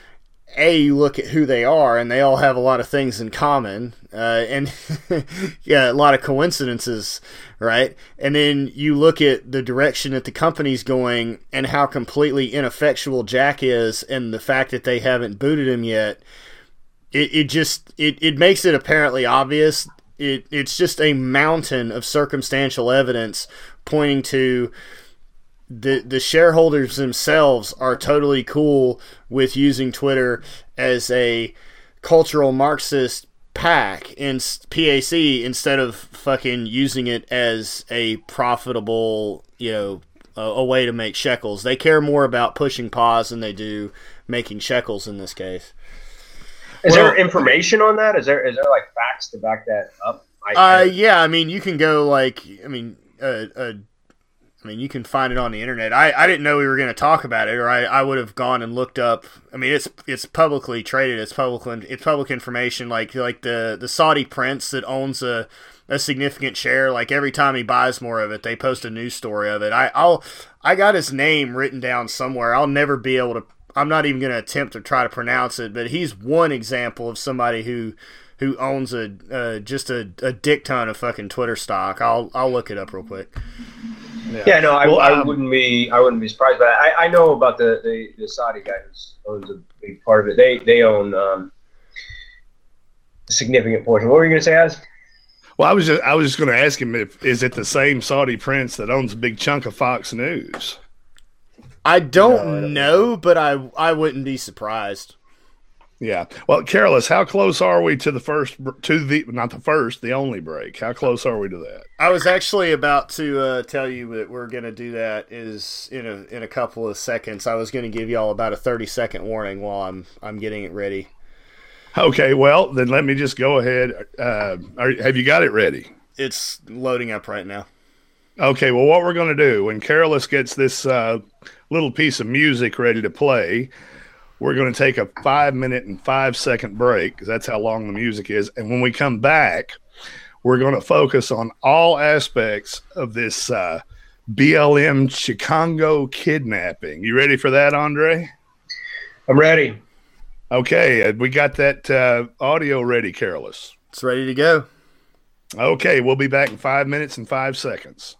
A, you look at who they are, and they all have a lot of things in common, uh, and yeah, a lot of coincidences, right? And then you look at the direction that the company's going and how completely ineffectual Jack is, and the fact that they haven't booted him yet. It it just it, it makes it apparently obvious. It it's just a mountain of circumstantial evidence pointing to the the shareholders themselves are totally cool with using Twitter as a cultural Marxist pack in P A C instead of fucking using it as a profitable, you know, a, a way to make shekels. They care more about pushing pause than they do making shekels in this case. Is well, there information on that? Is there is there like facts to back that up? I, uh, I yeah, I mean, you can go like, I mean, uh, uh, I mean, you can find it on the internet. I, I didn't know we were going to talk about it, or I, I would have gone and looked up. I mean, it's it's publicly traded. It's public it's public information. Like like the, the Saudi prince that owns a a significant share. Like every time he buys more of it, they post a news story of it. I I'll I got his name written down somewhere. I'll never be able to. I'm not even going to attempt to try to pronounce it, but he's one example of somebody who who owns a uh, just a, a dick ton of fucking Twitter stock. I'll I'll look it up real quick. Yeah, yeah no, I, well, I um, wouldn't be I wouldn't be surprised. But I, I know about the, the, the Saudi guy who owns a big part of it. They they own um, a significant portion. What were you going to say, Az? Well, I was just, I was just going to ask him if is it the same Saudi prince that owns a big chunk of Fox News. I don't, no, I don't know, know, but I I wouldn't be surprised. Yeah. Well, Careless, how close are we to the first, to the, not the first, the only break? How close are we to that? I was actually about to uh, tell you that we're going to do that is in a in a couple of seconds. I was going to give y'all about a thirty second warning while I'm I'm getting it ready. Okay, well, then let me just go ahead. Uh, are, have you got it ready? It's loading up right now. Okay, well, what we're going to do, when Carolus gets this uh, little piece of music ready to play, we're going to take a five-minute and five-second break, because that's how long the music is. And when we come back, we're going to focus on all aspects of this uh, B L M Chicago kidnapping. You ready for that, Andre? I'm ready. Okay, we got that uh, audio ready, Carolus. It's ready to go. Okay, we'll be back in five minutes and five seconds.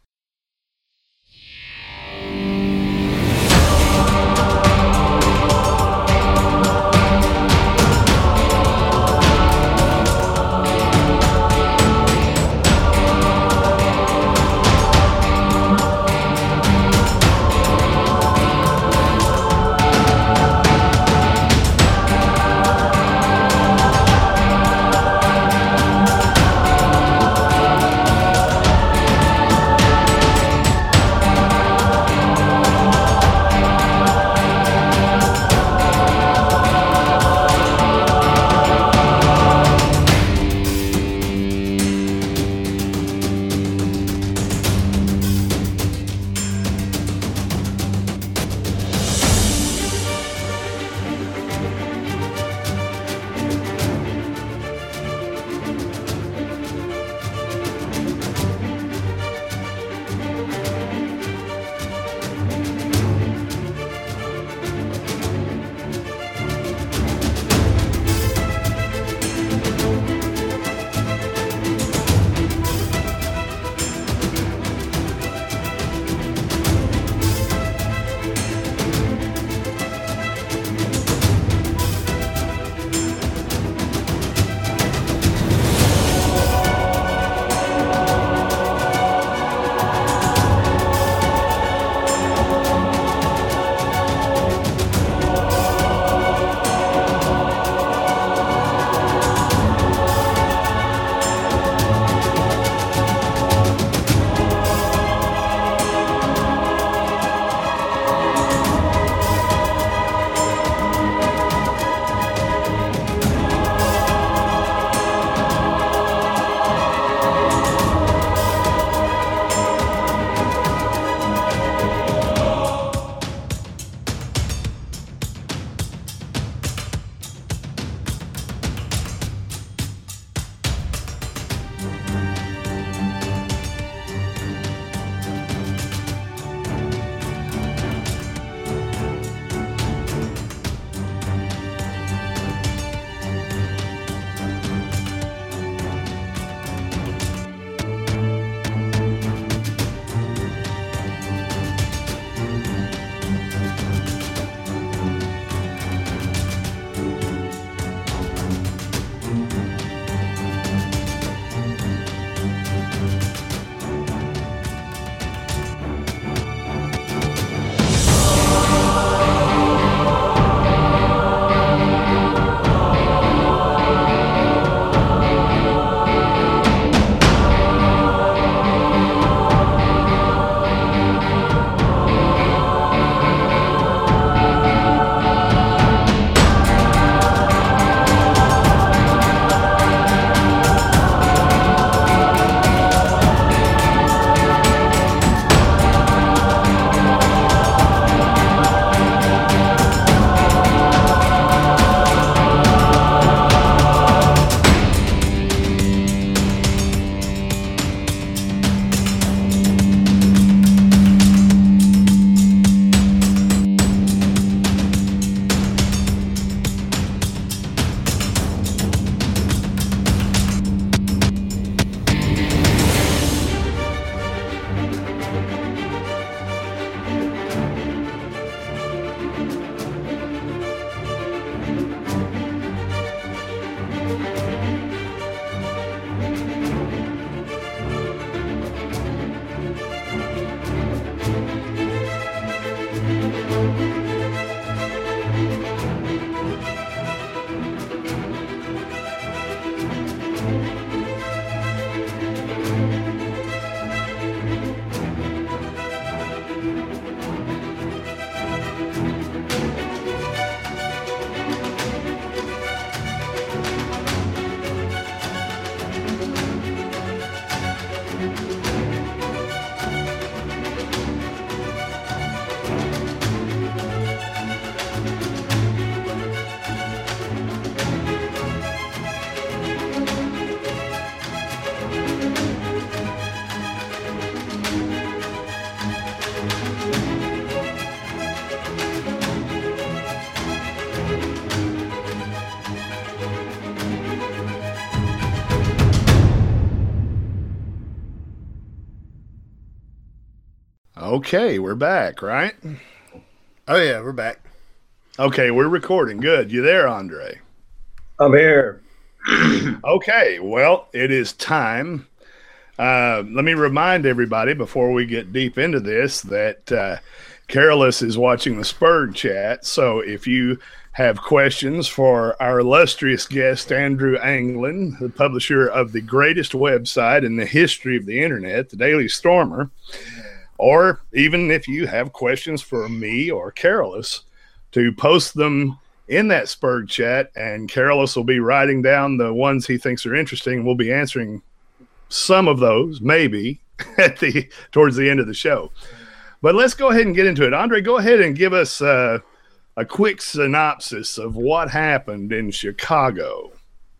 Okay, we're back, right? Oh yeah, we're back. Okay, we're recording. Good. You there, Andre? I'm here. Okay, well, it is time. Uh, let me remind everybody before we get deep into this that uh, Carolus is watching the Spurg chat. So if you have questions for our illustrious guest, Andrew Anglin, the publisher of the greatest website in the history of the internet, the Daily Stormer, or even if you have questions for me or Carolus, to post them in that Spurg chat, and Carolus will be writing down the ones he thinks are interesting. We'll be answering some of those, maybe, at the towards the end of the show. But let's go ahead and get into it. Andre, go ahead and give us uh, a quick synopsis of what happened in Chicago.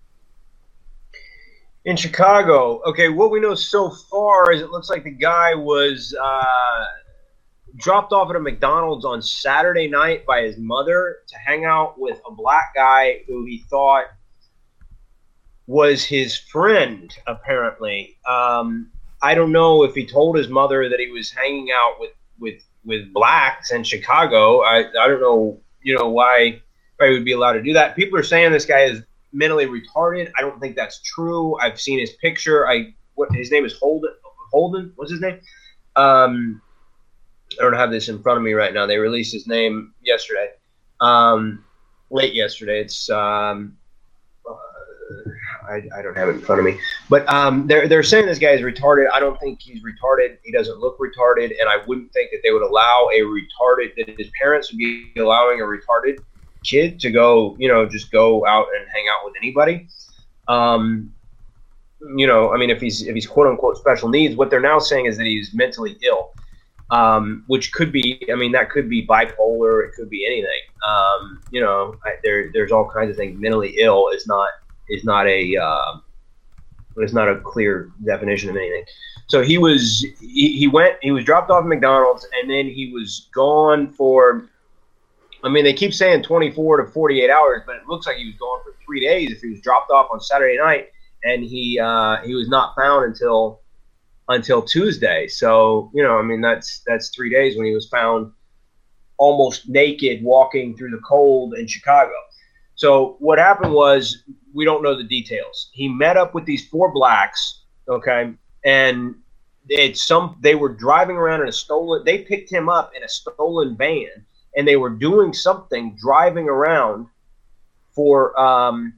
In Chicago, okay, what we know so far is it looks like the guy was uh, dropped off at a McDonald's on Saturday night by his mother to hang out with a black guy who he thought was his friend, apparently. Um, I don't know if he told his mother that he was hanging out with, with, with blacks in Chicago. I, I don't know, you know, why, why he would be allowed to do that. People are saying this guy is mentally retarded. I don't think that's true. I've seen his picture. I what his name is Holden. Holden, what's his name? Um, I don't have this in front of me right now. They released his name yesterday, um, late yesterday. It's um, uh, I, I don't have it in front of me, but um, they're they're saying this guy is retarded. I don't think he's retarded. He doesn't look retarded, and I wouldn't think that they would allow a retarded that his parents would be allowing a retarded kid to go, you know, just go out and hang out with anybody. Um, you know, I mean, if he's if he's quote unquote special needs, what they're now saying is that he's mentally ill, um, which could be, I mean, that could be bipolar. It could be anything. Um, you know, I, there there's all kinds of things. Mentally ill is not is not a uh, is not a clear definition of anything. So he was he, he went he was dropped off at McDonald's, and then he was gone for, I mean, they keep saying twenty-four to forty-eight hours, but it looks like he was gone for three days if he was dropped off on Saturday night, and he uh, he was not found until until Tuesday. So, you know, I mean, that's that's three days when he was found almost naked walking through the cold in Chicago. So what happened was, we don't know the details. He met up with these four blacks, okay, and it's some they were driving around in a stolen, they picked him up in a stolen van, and they were doing something, driving around for um,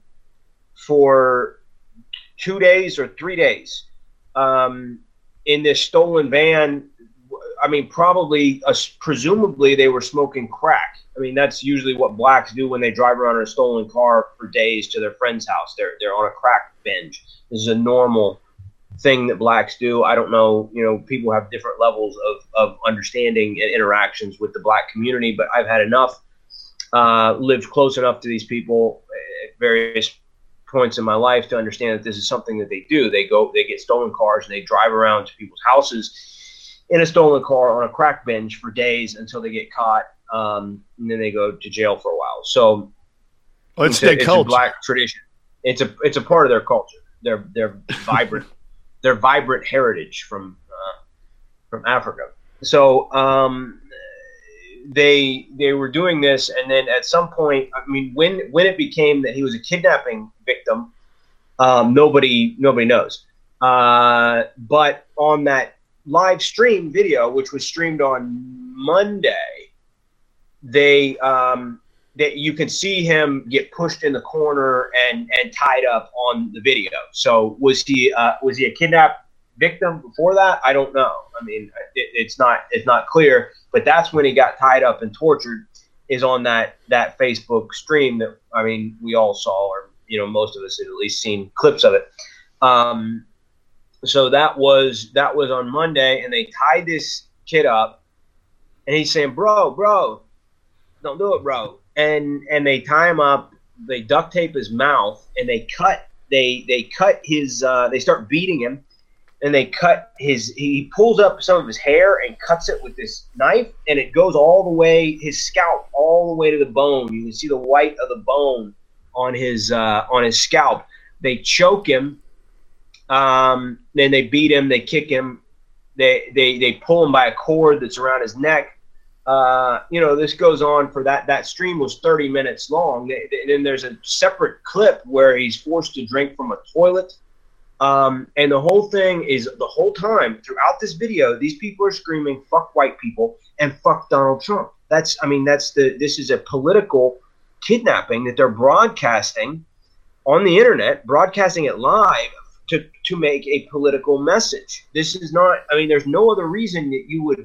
for two days or three days um, in this stolen van. I mean, probably, uh, presumably, they were smoking crack. I mean, that's usually what blacks do when they drive around in a stolen car for days to their friend's house. They're they're on a crack binge. This is a normal thing that blacks do. I don't know, you know, people have different levels of, of understanding and interactions with the black community, but I've had enough, uh, lived close enough to these people at various points in my life to understand that this is something that they do. They go, they get stolen cars and they drive around to people's houses in a stolen car on a crack binge for days until they get caught, um, and then they go to jail for a while. So well, it's, it's, a, it's a black tradition. It's a it's a part of their culture. They're they're vibrant. Their vibrant heritage from uh, from Africa. So um, they they were doing this, and then at some point, I mean, when when it became that he was a kidnapping victim, um, nobody nobody knows. Uh, but on that live stream video, which was streamed on Monday, they um, that you can see him get pushed in the corner and, and tied up on the video. So was he uh, was he a kidnapped victim before that? I don't know. I mean, it, it's not it's not clear. But that's when he got tied up and tortured, is on that that Facebook stream that, I mean, we all saw, or you know, most of us had at least seen clips of it. Um, so that was that was on Monday, and they tied this kid up, and he's saying, "Bro, bro, don't do it, bro." And and they tie him up, they duct tape his mouth, and they cut they they cut his uh, they start beating him, and they cut his he pulls up some of his hair and cuts it with this knife, and it goes all the way his scalp all the way to the bone. You can see the white of the bone on his uh, on his scalp. They choke him. Um, then they beat him, they kick him, they, they, they pull him by a cord that's around his neck. Uh, you know, this goes on for that, that stream was thirty minutes long. They, they, then there's a separate clip where he's forced to drink from a toilet. Um, and the whole thing is the whole time throughout this video, these people are screaming, "Fuck white people" and "Fuck Donald Trump." That's, I mean, that's the, this is a political kidnapping that they're broadcasting on the internet, broadcasting it live. To, to make a political message. This is not, I mean, there's no other reason that you would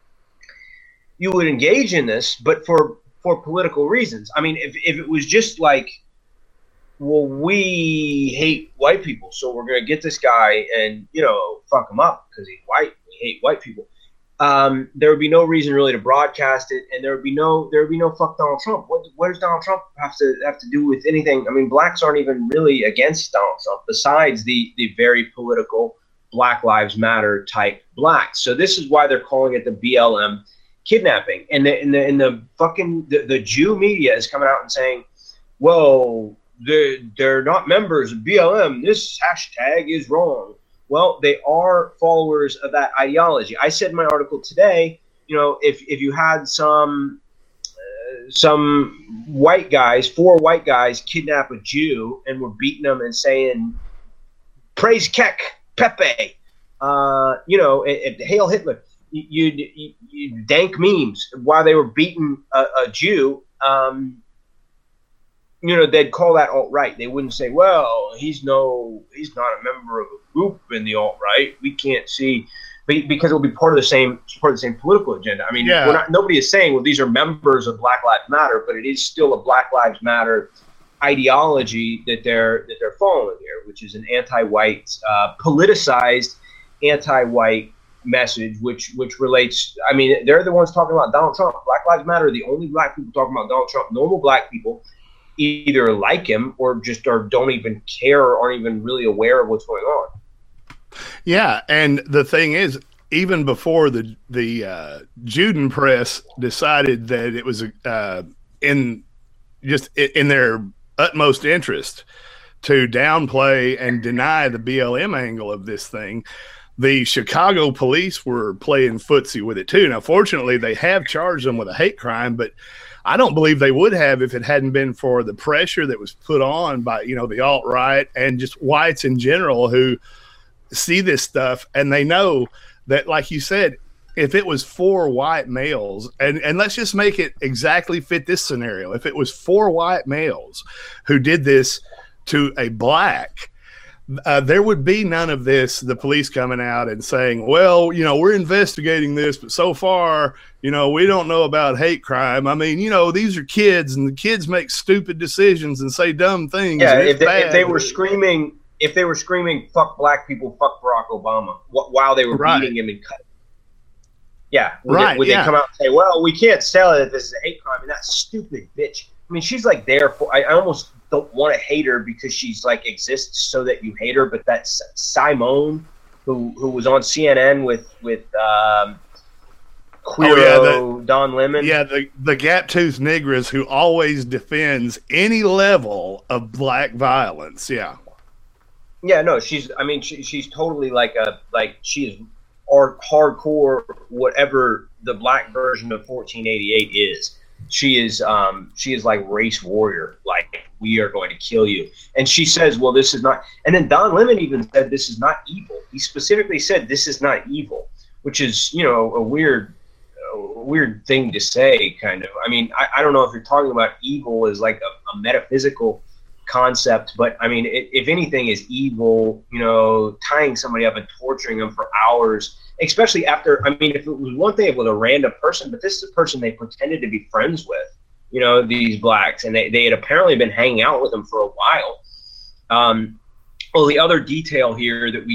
you would engage in this, but for, for political reasons. I mean, if, if it was just like, well, we hate white people, so we're going to get this guy and, you know, fuck him up because he's white, we hate white people. Um, there would be no reason really to broadcast it, and there would be no there would be no fuck Donald Trump. What, what does Donald Trump have to have to do with anything? I mean, blacks aren't even really against Donald Trump, besides the the very political Black Lives Matter type blacks. So this is why they're calling it the B L M kidnapping. And the and the, and the fucking the, the Jew media is coming out and saying, "Well, they're, they're not members of B L M. This hashtag is wrong." Well, they are followers of that ideology. I said in my article today, you know, if if you had some uh, some white guys, four white guys kidnap a Jew and were beating them and saying, "Praise Kek, Pepe," uh, you know, and, and Hail Hitler, you, you, you dank memes while they were beating a, a Jew. Um, you know, they'd call that alt-right. They wouldn't say, "Well, he's no, he's not a member of a group in the alt-right. We can't see," because it'll be part of the same, part of the same political agenda. I mean, yeah. we're not, nobody is saying, well, these are members of Black Lives Matter, but it is still a Black Lives Matter ideology that they're that they're following here, which is an anti-white, uh, politicized anti-white message, which which relates. I mean, they're the ones talking about Donald Trump. Black Lives Matter are the only black people talking about Donald Trump. Normal black people either like him or just or don't even care or aren't even really aware of what's going on. Yeah, and the thing is, even before the the uh, Juden press decided that it was uh, in just in their utmost interest to downplay and deny the B L M angle of this thing, the Chicago police were playing footsie with it too. Now, fortunately, they have charged them with a hate crime, but I don't believe they would have if it hadn't been for the pressure that was put on by, you know, the alt-right and just whites in general who see this stuff and they know that, like you said, if it was four white males, and, and let's just make it exactly fit this scenario. If it was four white males who did this to a black, Uh, there would be none of this, the police coming out and saying, well, you know, we're investigating this, but so far, you know, we don't know about hate crime. I mean, you know, these are kids and the kids make stupid decisions and say dumb things. Yeah, if they, if they were screaming, if they were screaming, "Fuck black people, fuck Barack Obama," wh- while they were right. beating him and cutting. Yeah. Would, right, they, would yeah. they come out and say, well, we can't sell it if this is a hate crime? And that stupid bitch. I mean, she's like there for, I, I almost don't want to hate her because she's like exists so that you hate her. But that's Simone, who who was on C N N with, with um, Queero, oh, yeah, the, Don Lemon. Yeah, the, the gap-toothed negress who always defends any level of black violence. Yeah. Yeah, no, she's, I mean, she, she's totally like a, like she is or hardcore, whatever the black version of fourteen eighty-eight is. She is um she is like race warrior, like we are going to kill you. And she says, well, this is not, and then Don Lemon even said this is not evil. He specifically said this is not evil, which is, you know, a weird a weird thing to say, kind of. I mean, I, I don't know if you're talking about evil as like a, a metaphysical concept, but I mean, it, if anything is evil, you know, tying somebody up and torturing them for hours, especially after, I mean, if it was one thing, it was a random person, but this is a person they pretended to be friends with, you know, these blacks, and they, they had apparently been hanging out with them for a while. Um, well, the other detail here that we don't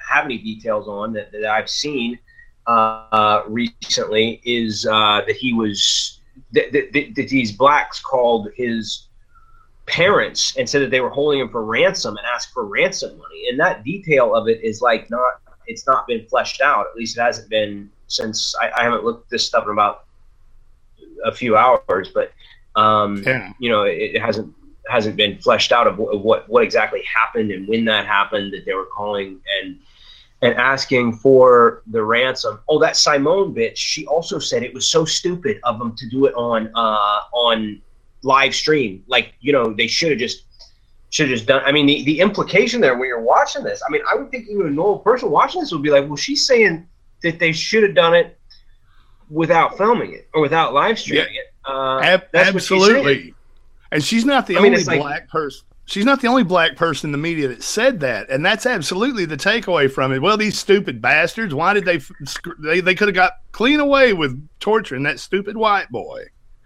have any details on that, that I've seen uh, recently is uh, that he was that, that, that these blacks called his parents and said that they were holding him for ransom and asked for ransom money. And that detail of it is like not it's not been fleshed out. At least it hasn't been since I, I haven't looked at this stuff in about a few hours, but um, yeah. you know, it, it hasn't hasn't been fleshed out of, of what what exactly happened and when that happened, that they were calling and and asking for the ransom. Oh, that Simone bitch, she also said it was so stupid of them to do it on uh, on live stream. Like, you know, they should have just should have just done. I mean, the, the implication there when you're watching this, I mean, I would think even a normal person watching this would be like, well, she's saying that they should have done it without filming it or without live streaming yeah. it. Uh, Ab- that's absolutely. And she's not the I mean, only like, black person. She's not the only black person in the media that said that, and that's absolutely the takeaway from it. Well, these stupid bastards! Why did they? They they could have got clean away with torturing that stupid white boy.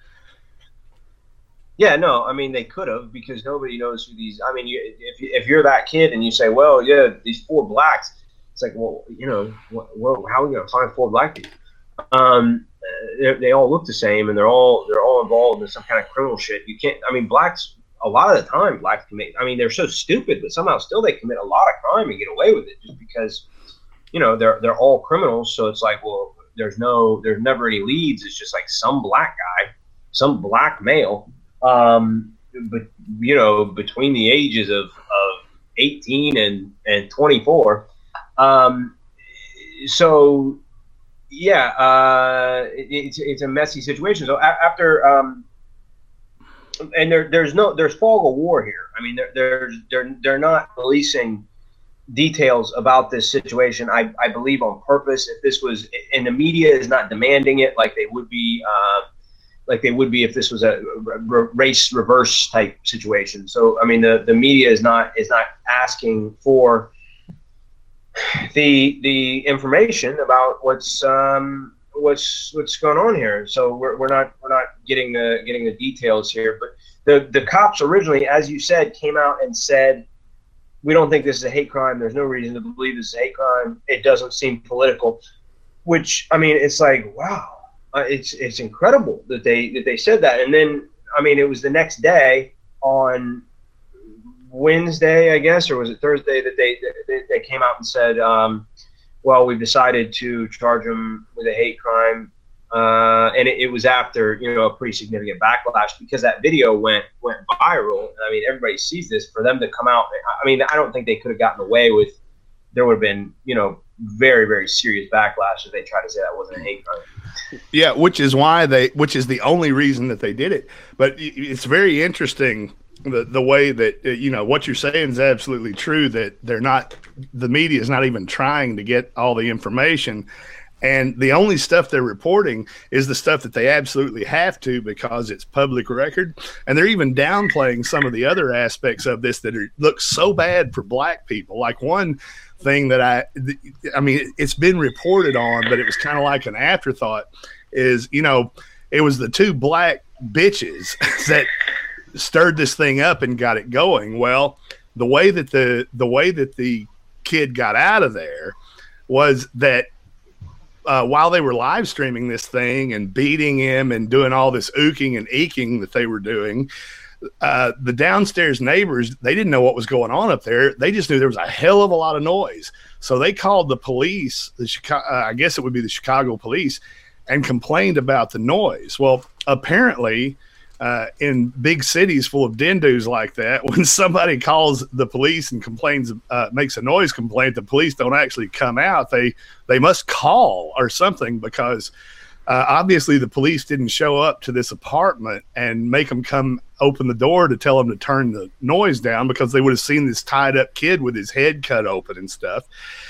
Yeah, no, I mean they could have, because nobody knows who these. I mean, you, if you, if you're that kid and you say, well, yeah, these four blacks, it's like, well, you know, well, how are we going to find four black people? Um, they all look the same, and they're all they're all involved in some kind of criminal shit. You can't. I mean, blacks. A lot of the time, blacks commit. I mean, they're so stupid, but somehow still they commit a lot of crime and get away with it, just because, you know, they're they're all criminals. So it's like, well, there's no, there's never any leads. It's just like some black guy, some black male, um, but you know, between the ages of of eighteen and and twenty-four. Um, so yeah, uh, it, it's it's a messy situation. So a- after. Um, And there, there's no, there's fog of war here. I mean, they're, they're, they're, they're not releasing details about this situation. I, I believe on purpose. If this was, and the media is not demanding it like they would be, uh, like they would be if this was a race reverse type situation. So, I mean, the, the media is not is not asking for the the information about what's. Um, what's what's going on here. So we're we're not we're not getting the getting the details here. But the the cops originally, as you said, came out and said, we don't think this is a hate crime. There's no reason to believe this is a hate crime. It doesn't seem political. Which, I mean, it's like, wow, uh, it's it's incredible that they that they said that. And then, I mean, it was the next day on Wednesday, I guess, or was it Thursday, that they they, they came out and said, um, well, we've decided to charge him with a hate crime. Uh, and it, it was after, you know, a pretty significant backlash, because that video went went viral. I mean, everybody sees this. For them to come out, I mean, I don't think they could have gotten away with, there would have been, you know, very, very serious backlash if they tried to say that wasn't a hate crime. Yeah, which is why they, which is the only reason that they did it. But it's very interesting the the way that, you know, what you're saying is absolutely true, that they're not, the media is not even trying to get all the information, and the only stuff they're reporting is the stuff that they absolutely have to, because it's public record. And they're even downplaying some of the other aspects of this that are, look so bad for black people. Like one thing that I I mean, it's been reported on, but it was kind of like an afterthought, is, you know, it was the two black bitches that stirred this thing up and got it going. Well, the way that the the way that the kid got out of there was that uh, while they were live streaming this thing and beating him and doing all this ooking and eeking that they were doing, uh, the downstairs neighbors, they didn't know what was going on up there. They just knew there was a hell of a lot of noise. So they called the police, the Chicago, uh, I guess it would be the Chicago police, and complained about the noise. Well, apparently, Uh, in big cities full of dindoos like that, when somebody calls the police and complains, uh, makes a noise complaint, the police don't actually come out. They they must call or something, because uh, obviously the police didn't show up to this apartment and make them come open the door to tell them to turn the noise down, because they would have seen this tied up kid with his head cut open and stuff.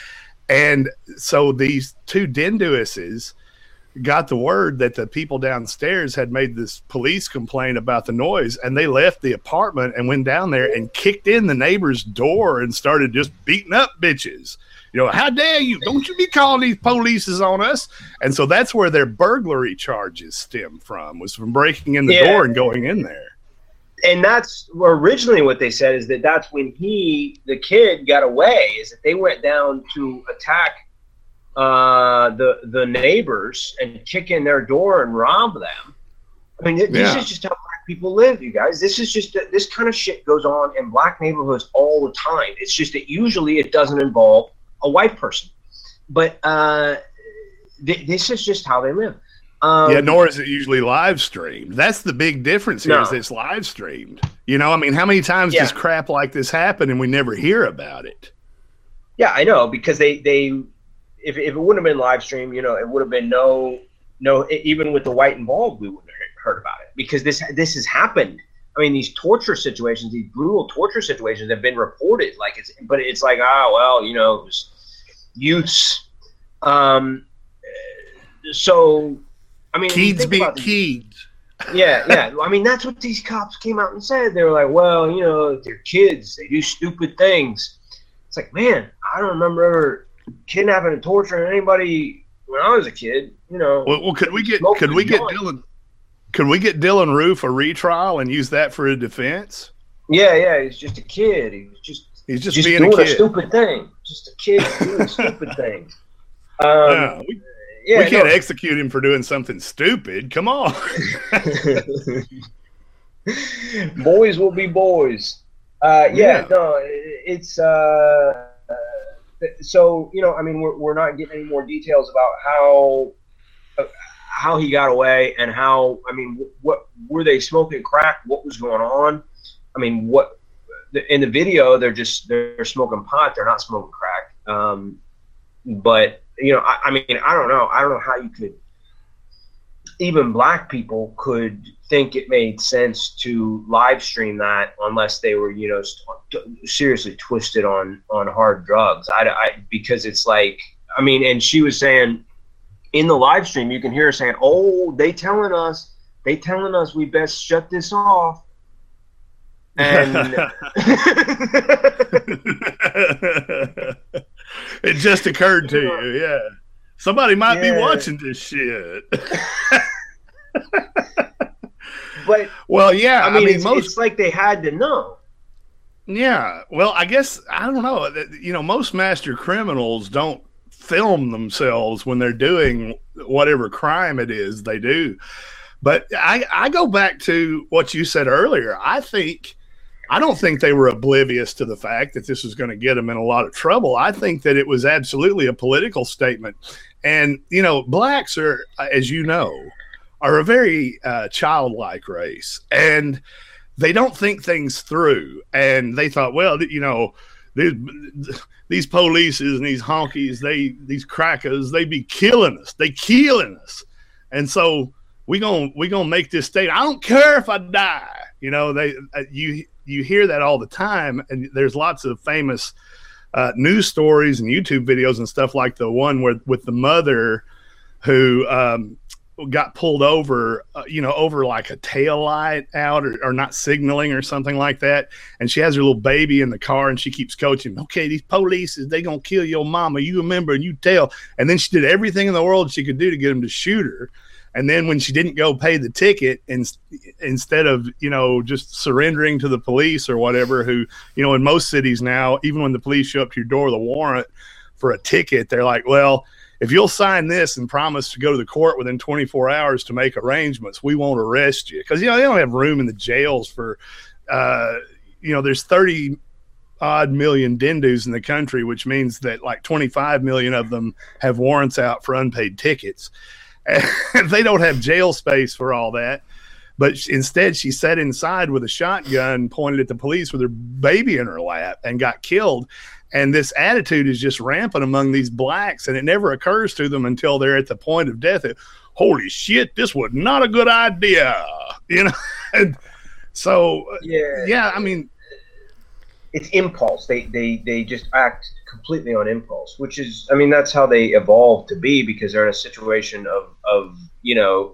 And so these two dindouses got the word that the people downstairs had made this police complaint about the noise, and they left the apartment and went down there and kicked in the neighbor's door and started just beating up bitches. You know, how dare you? Don't you be calling these polices on us? And so that's where their burglary charges stem from, was from breaking in the yeah. door and going in there. and that's originally what they said is that that's when he, the kid, got away. Is that they went down to attack uh, the the neighbors and kick in their door and rob them. I mean, this yeah. is just how black people live, you guys. This is just this kind of shit goes on in black neighborhoods all the time. It's just that usually it doesn't involve a white person, but uh, th- this is just how they live. Um, yeah, nor is it usually live streamed. That's the big difference here. No. Is it's live streamed. You know, I mean, how many times yeah. does crap like this happen and we never hear about it? Yeah, I know, because they they if if it wouldn't have been live streamed, you know, it would have been no no even with the white involved, we wouldn't have heard about it, because this this has happened. I mean, these torture situations, these brutal torture situations have been reported. Like it's, but it's like, ah, oh, well, you know, it was youths. Um, so. I mean, kids be kids. Yeah, yeah. I mean, that's what these cops came out and said. They were like, well, you know, they're kids. They do stupid things. It's like, man, I don't remember ever kidnapping and torturing anybody when I was a kid. You know. Well, well could we get could we get Dylan? Could we get Dylan Roof a retrial and use that for a defense? Yeah, yeah. He's just a kid. He was just he's just, just being doing a, kid. a stupid thing. Just a kid doing stupid things. Um, yeah, we, Yeah, we can't no. execute him for doing something stupid. Come on. Boys will be boys. Uh, yeah, yeah, no, it's uh, uh, so, you know, I mean, we're, we're not getting any more details about how uh, how he got away and how, I mean, what were they smoking crack? What was going on? I mean, what in the video, they're just they're smoking pot. They're not smoking crack. Um, but you know, I, I mean, I don't know. I don't know how you could, even black people could think it made sense to live stream that unless they were, you know, seriously twisted on, on hard drugs. I, I, because it's like, I mean, and she was saying in the live stream, you can hear her saying, oh, they telling us, they telling us we best shut this off. And it just occurred to you, yeah. Somebody might yeah. be watching this shit. But well, yeah, I mean, I mean it's, most, it's like they had to know. Yeah, well, I guess I don't know. You know, most master criminals don't film themselves when they're doing whatever crime it is they do. But I, I go back to what you said earlier. I think. I don't think they were oblivious to the fact that this was going to get them in a lot of trouble. I think that it was absolutely a political statement. And, you know, blacks are, as you know, are a very uh, childlike race. And they don't think things through. And they thought, well, you know, these, these polices and these honkies, they these crackers, they be killing us. They killing us. And so we're going we gonna make this state. I don't care if I die. You know, they uh, you you hear that all the time, and there's lots of famous uh, news stories and YouTube videos and stuff like the one where with the mother who um, got pulled over, uh, you know, over like a tail light out or, or not signaling or something like that, and she has her little baby in the car, and she keeps coaching, okay, these police is they gonna kill your mama, you remember, and you tell, and then she did everything in the world she could do to get him to shoot her. And then when she didn't go pay the ticket, and instead of, you know, just surrendering to the police or whatever, who, you know, in most cities now, even when the police show up to your door with a warrant for a ticket, they're like, well, if you'll sign this and promise to go to the court within twenty-four hours to make arrangements, we won't arrest you. Because, you know, they don't have room in the jails for, uh, you know, there's thirty odd million Dindus in the country, which means that like twenty-five million of them have warrants out for unpaid tickets. They don't have jail space for all that. But instead, she sat inside with a shotgun pointed at the police with her baby in her lap and got killed. And this attitude is just rampant among these blacks, and it never occurs to them until they're at the point of death. Holy shit, this was not a good idea. You know? And so, yeah, yeah, I mean, it's impulse. They, they, they just act completely on impulse, which is, I mean, that's how they evolved to be, because they're in a situation of, of you know,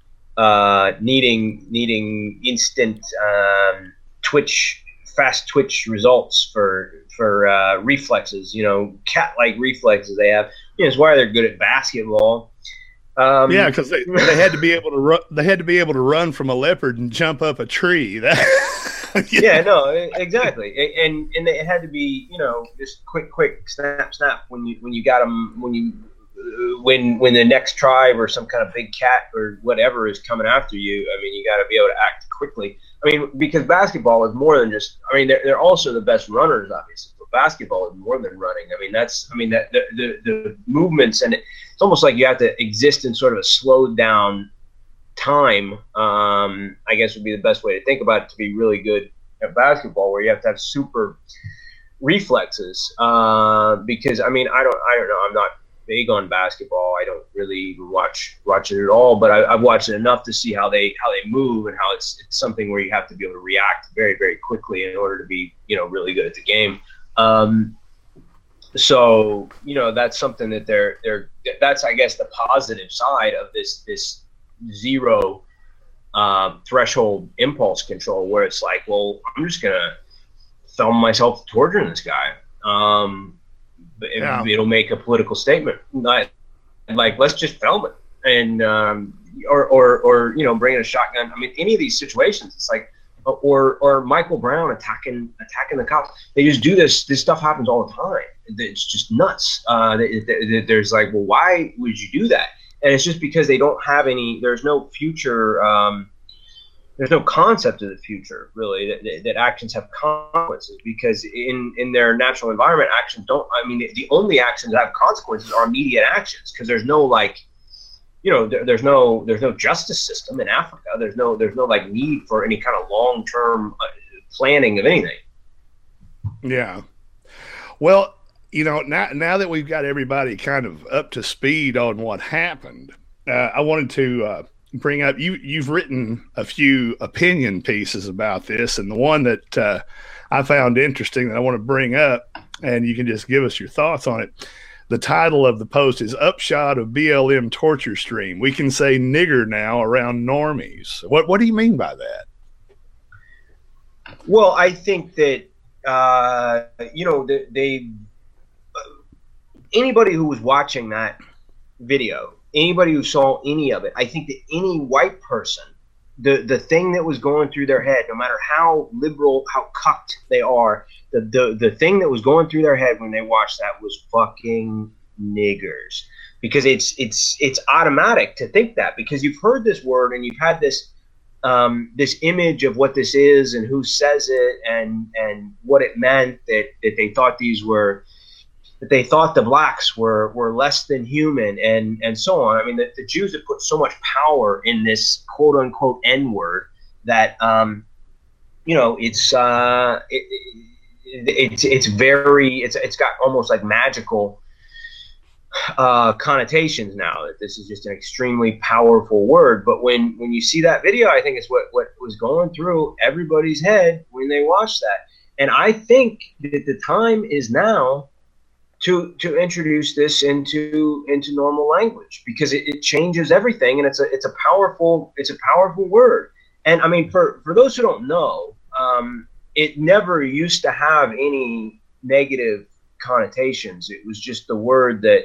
uh, needing needing instant um, twitch, fast twitch results for for uh, reflexes. You know, cat-like reflexes they have. You know, it's why they're good at basketball. Um, yeah, because they, they had to be able to run. They had to be able to run from a leopard and jump up a tree. That, yeah. yeah, no, exactly, and and it had to be, you know, just quick, quick, snap, snap when you when you got them when you when when the next tribe or some kind of big cat or whatever is coming after you. I mean, you got to be able to act quickly. I mean, because basketball is more than just. I mean, they're they're also the best runners, obviously. But basketball is more than running. I mean, that's. I mean, that the the, the movements, and it, it's almost like you have to exist in sort of a slowed down time. Um, I guess would be the best way to think about it to be really good at basketball, where you have to have super reflexes. Uh, because I mean, I don't. I don't know. I'm not big on basketball. I don't really even watch watch it at all, but I, I've watched it enough to see how they how they move and how it's it's something where you have to be able to react very very quickly in order to be, you know, really good at the game. Um, so you know, that's something that they're they're that's I guess the positive side of this this zero uh, threshold impulse control, where it's like, well, I'm just gonna film myself torturing this guy. Um, It, yeah. It'll make a political statement. Not like, let's just film it, and um, or or or you know, bring in a shotgun. I mean, any of these situations, it's like, or or Michael Brown attacking attacking the cops. They just do this. This stuff happens all the time. It's just nuts. Uh, there's like, well, why would you do that? And it's just because they don't have any. There's no future. Um, There's no concept of the future, really, that, that actions have consequences, because in, in their natural environment, actions don't. I mean, the, the only actions that have consequences are immediate actions, because there's no like, you know, there, there's no there's no justice system in Africa. There's no there's no like need for any kind of long term uh, planning of anything. Yeah. Well, you know, now now that we've got everybody kind of up to speed on what happened, uh, I wanted to. Uh, bring up you you've written a few opinion pieces about this, and the one that uh, I found interesting that I want to bring up, and you can just give us your thoughts on it. The title of the post is Upshot of B L M Torture Stream. We can say nigger now around normies. What what do you mean by that? Well, I think that uh, you know, they, they anybody who was watching that video, anybody who saw any of it, I think that any white person, the the thing that was going through their head, no matter how liberal, how cucked they are, the the, the thing that was going through their head when they watched that was fucking niggers. Because it's it's it's automatic to think that, because you've heard this word and you've had this um, this image of what this is and who says it and and what it meant, that, that they thought these were that they thought the blacks were, were less than human, and, and so on. I mean, the, the Jews have put so much power in this quote unquote N word that, um, you know, it's, uh, it, it, it's, it's very, it's, it's got almost like magical, uh, connotations now, that this is just an extremely powerful word. But when, when you see that video, I think it's what, what was going through everybody's head when they watched that. And I think that the time is now to to introduce this into into normal language, because it, it changes everything, and it's a it's a powerful it's a powerful word. And I mean, for for those who don't know, um, it never used to have any negative connotations. It was just the word that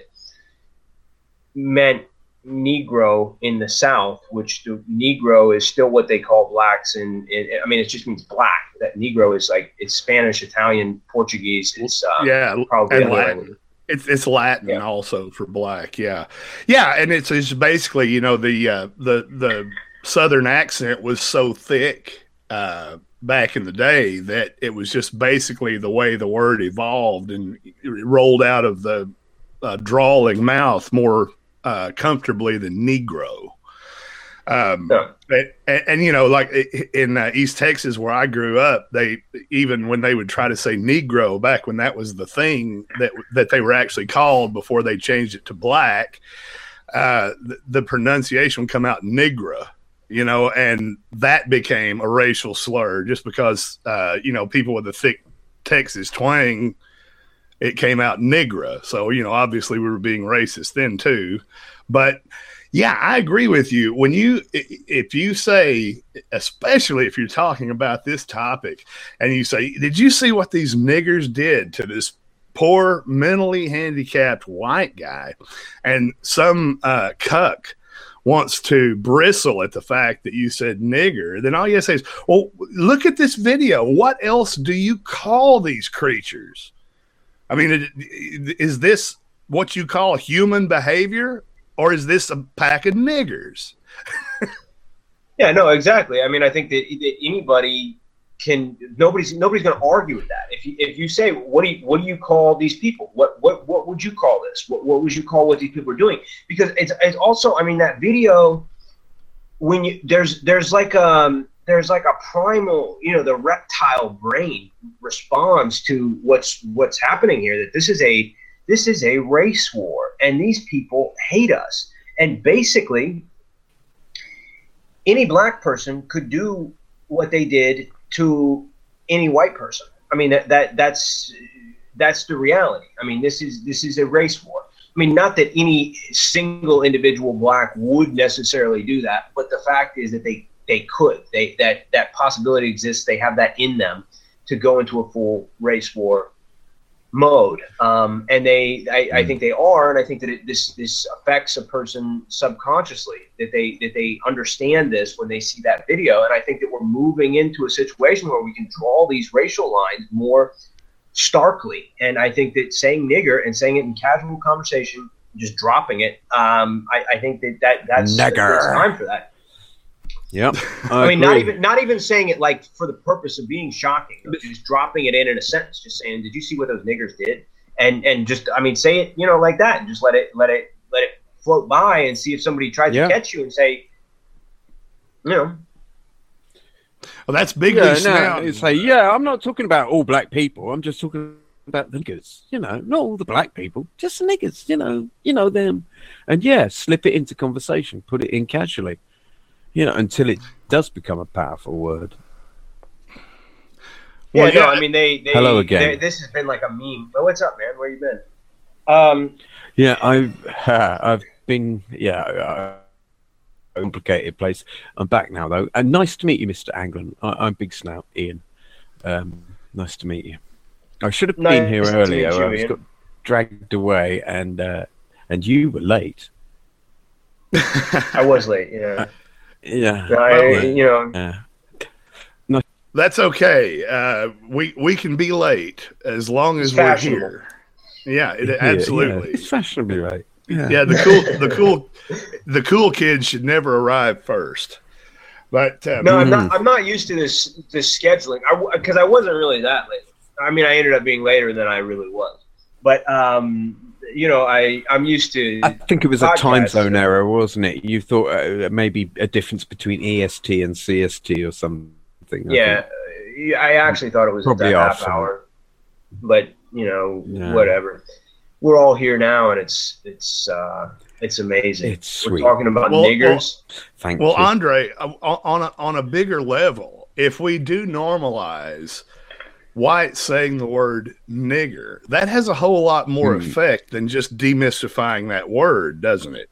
meant Negro in the South, which the Negro is still what they call blacks, and I mean, it just means black. That Negro is like, it's Spanish, Italian, Portuguese. It's uh, yeah, probably and Latin. It's it's Latin yeah. also for black. Yeah, yeah, and it's it's basically, you know, the uh, the the Southern accent was so thick uh, back in the day that it was just basically the way the word evolved and rolled out of the uh, drawling mouth more uh, comfortably than Negro. Um, yeah. and, and, and, you know, like in uh, East Texas where I grew up, they, even when they would try to say Negro back when that was the thing that, that they were actually called before they changed it to black, uh, the, the pronunciation would come out Negra, you know, and that became a racial slur just because, uh, you know, people with a thick Texas twang, it came out Negra. So, you know, obviously we were being racist then too, but yeah, I agree with you. When you, if you say, especially if you're talking about this topic, and you say, "Did you see what these niggers did to this poor mentally handicapped white guy, and some uh, cuck wants to bristle at the fact that you said nigger, then all you have to say is, well, look at this video. What else do you call these creatures? I mean, is this what you call human behavior, or is this a pack of niggers? Yeah, no, exactly. I mean, I think that, that anybody can, nobody's nobody's going to argue with that. If you if you say, what do you what do you call these people? What what what would you call this? What what would you call what these people are doing? Because it's it's also, I mean, that video, when you there's there's like um there's like a primal, you know, the reptile brain responds to what's what's happening here. That this is a this is a race war, and these people hate us. And basically, any black person could do what they did to any white person. I mean, that, that that's that's the reality. I mean, this is this is a race war. I mean, not that any single individual black would necessarily do that, but the fact is that they they could. They that that possibility exists. They have that in them to go into a full race war mode, um, and they I, I think they are, and I think that it, this this affects a person subconsciously, that they that they understand this when they see that video. And I think that we're moving into a situation where we can draw these racial lines more starkly. And I think that saying nigger and saying it in casual conversation, just dropping it, um, I, I think that, that that's Nigger. It's time for that. Yep. I, I mean, not agree. even not even saying it like for the purpose of being shocking, but just dropping it in in a sentence, just saying, "Did you see what those niggers did?" And and just, I mean, say it, you know, like that, and just let it let it let it float by, and see if somebody tries Yeah. to catch you and say, you know, Well, that's big. Yeah, now. no, say, yeah, I'm not talking about all black people. I'm just talking about the niggers. You know, not all the black people, just the niggers. You know, you know them, and yeah, slip it into conversation, put it in casually. You know, until it does become a powerful word. yeah, Well, no, yeah. I mean, they, they Hello again. they- this has been like a meme. But what's up, man? Where you been? Um, Yeah, I've I've been yeah, uh, complicated place. I'm back now though, and nice to meet you, Mister Anglin. I, I'm Big Snout Ian. Um, nice to meet you. I should have been Nice here to earlier. meet you, I was Ian. got dragged away, and uh, and you were late. I was late. Yeah, Yeah, I, you know, yeah. That's okay. Uh, we we can be late as long as It's we're fashionable. here. Yeah, it, Yeah, absolutely. yeah. It's fashionably right. Yeah. Yeah, the cool, the cool, the cool kids should never arrive first. But um, no, I'm not. I'm not used to this this scheduling. I because I wasn't really that late. I mean, I ended up being later than I really was. But um, you know, I I'm used to. I think it was a time podcasts. zone error, wasn't it? You thought uh, maybe a difference between E S T and C S T or something. I Yeah, think. I actually thought it was Probably a off half hour, but you know, Yeah. whatever. We're all here now, and it's it's uh, it's amazing. It's We're sweet. talking about Well, niggers. Thank well, you. Andre, uh, on a, on a bigger level, if we do normalize white saying the word nigger, that has a whole lot more Hmm. effect than just demystifying that word, doesn't it?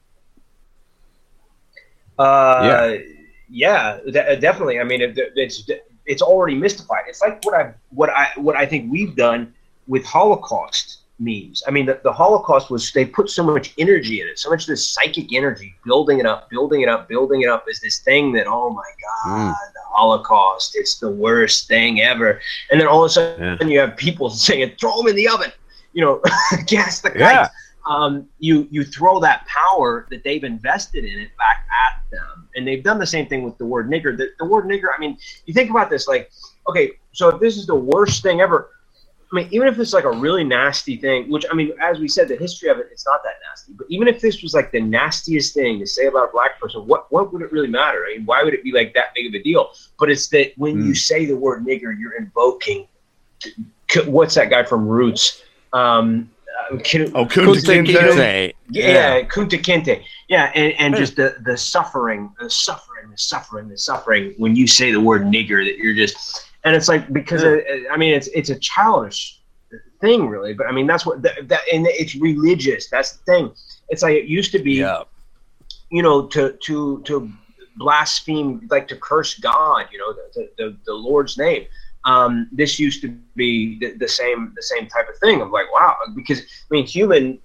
Uh, yeah, de- definitely. I mean, it, it's it's already mystified. It's like what I what I what I think we've done with Holocaust memes. I mean, the, the Holocaust was, they put so much energy in it, so much of this psychic energy, building it up, building it up, building it up as this thing that, oh my God, Mm. the Holocaust, it's the worst thing ever. And then all of a sudden Yeah. you have people saying, throw them in the oven, you know, gas the kites. Yeah. Um, you you throw that power that they've invested in it back at them. And they've done the same thing with the word nigger. The, the word nigger, I mean, you think about this, like, okay, so if this is the worst thing ever, I mean, even if it's like a really nasty thing, which, I mean, as we said, the history of it, it's not that nasty. But even if this was like the nastiest thing to say about a black person, what what would it really matter? I mean, why would it be like that big of a deal? But it's that when Mm. you say the word nigger, you're invoking, what's that guy from Roots? Um, uh, Kin- Oh, Kunta Kunta Kinte. Kinte. yeah, Kunta Kinte. Yeah, and, and just the, the suffering, the suffering, the suffering, the suffering when you say the word nigger, that you're just, and it's like, because Yeah. uh, I mean, it's it's a childish thing, really. But I mean, that's what that, that and it's religious. That's the thing. It's like it used to be, Yeah. you know, to to to blaspheme, like to curse God, you know, the the, the, the Lord's name. Um, this used to be the, the same the same type of thing of like, wow, because I mean, human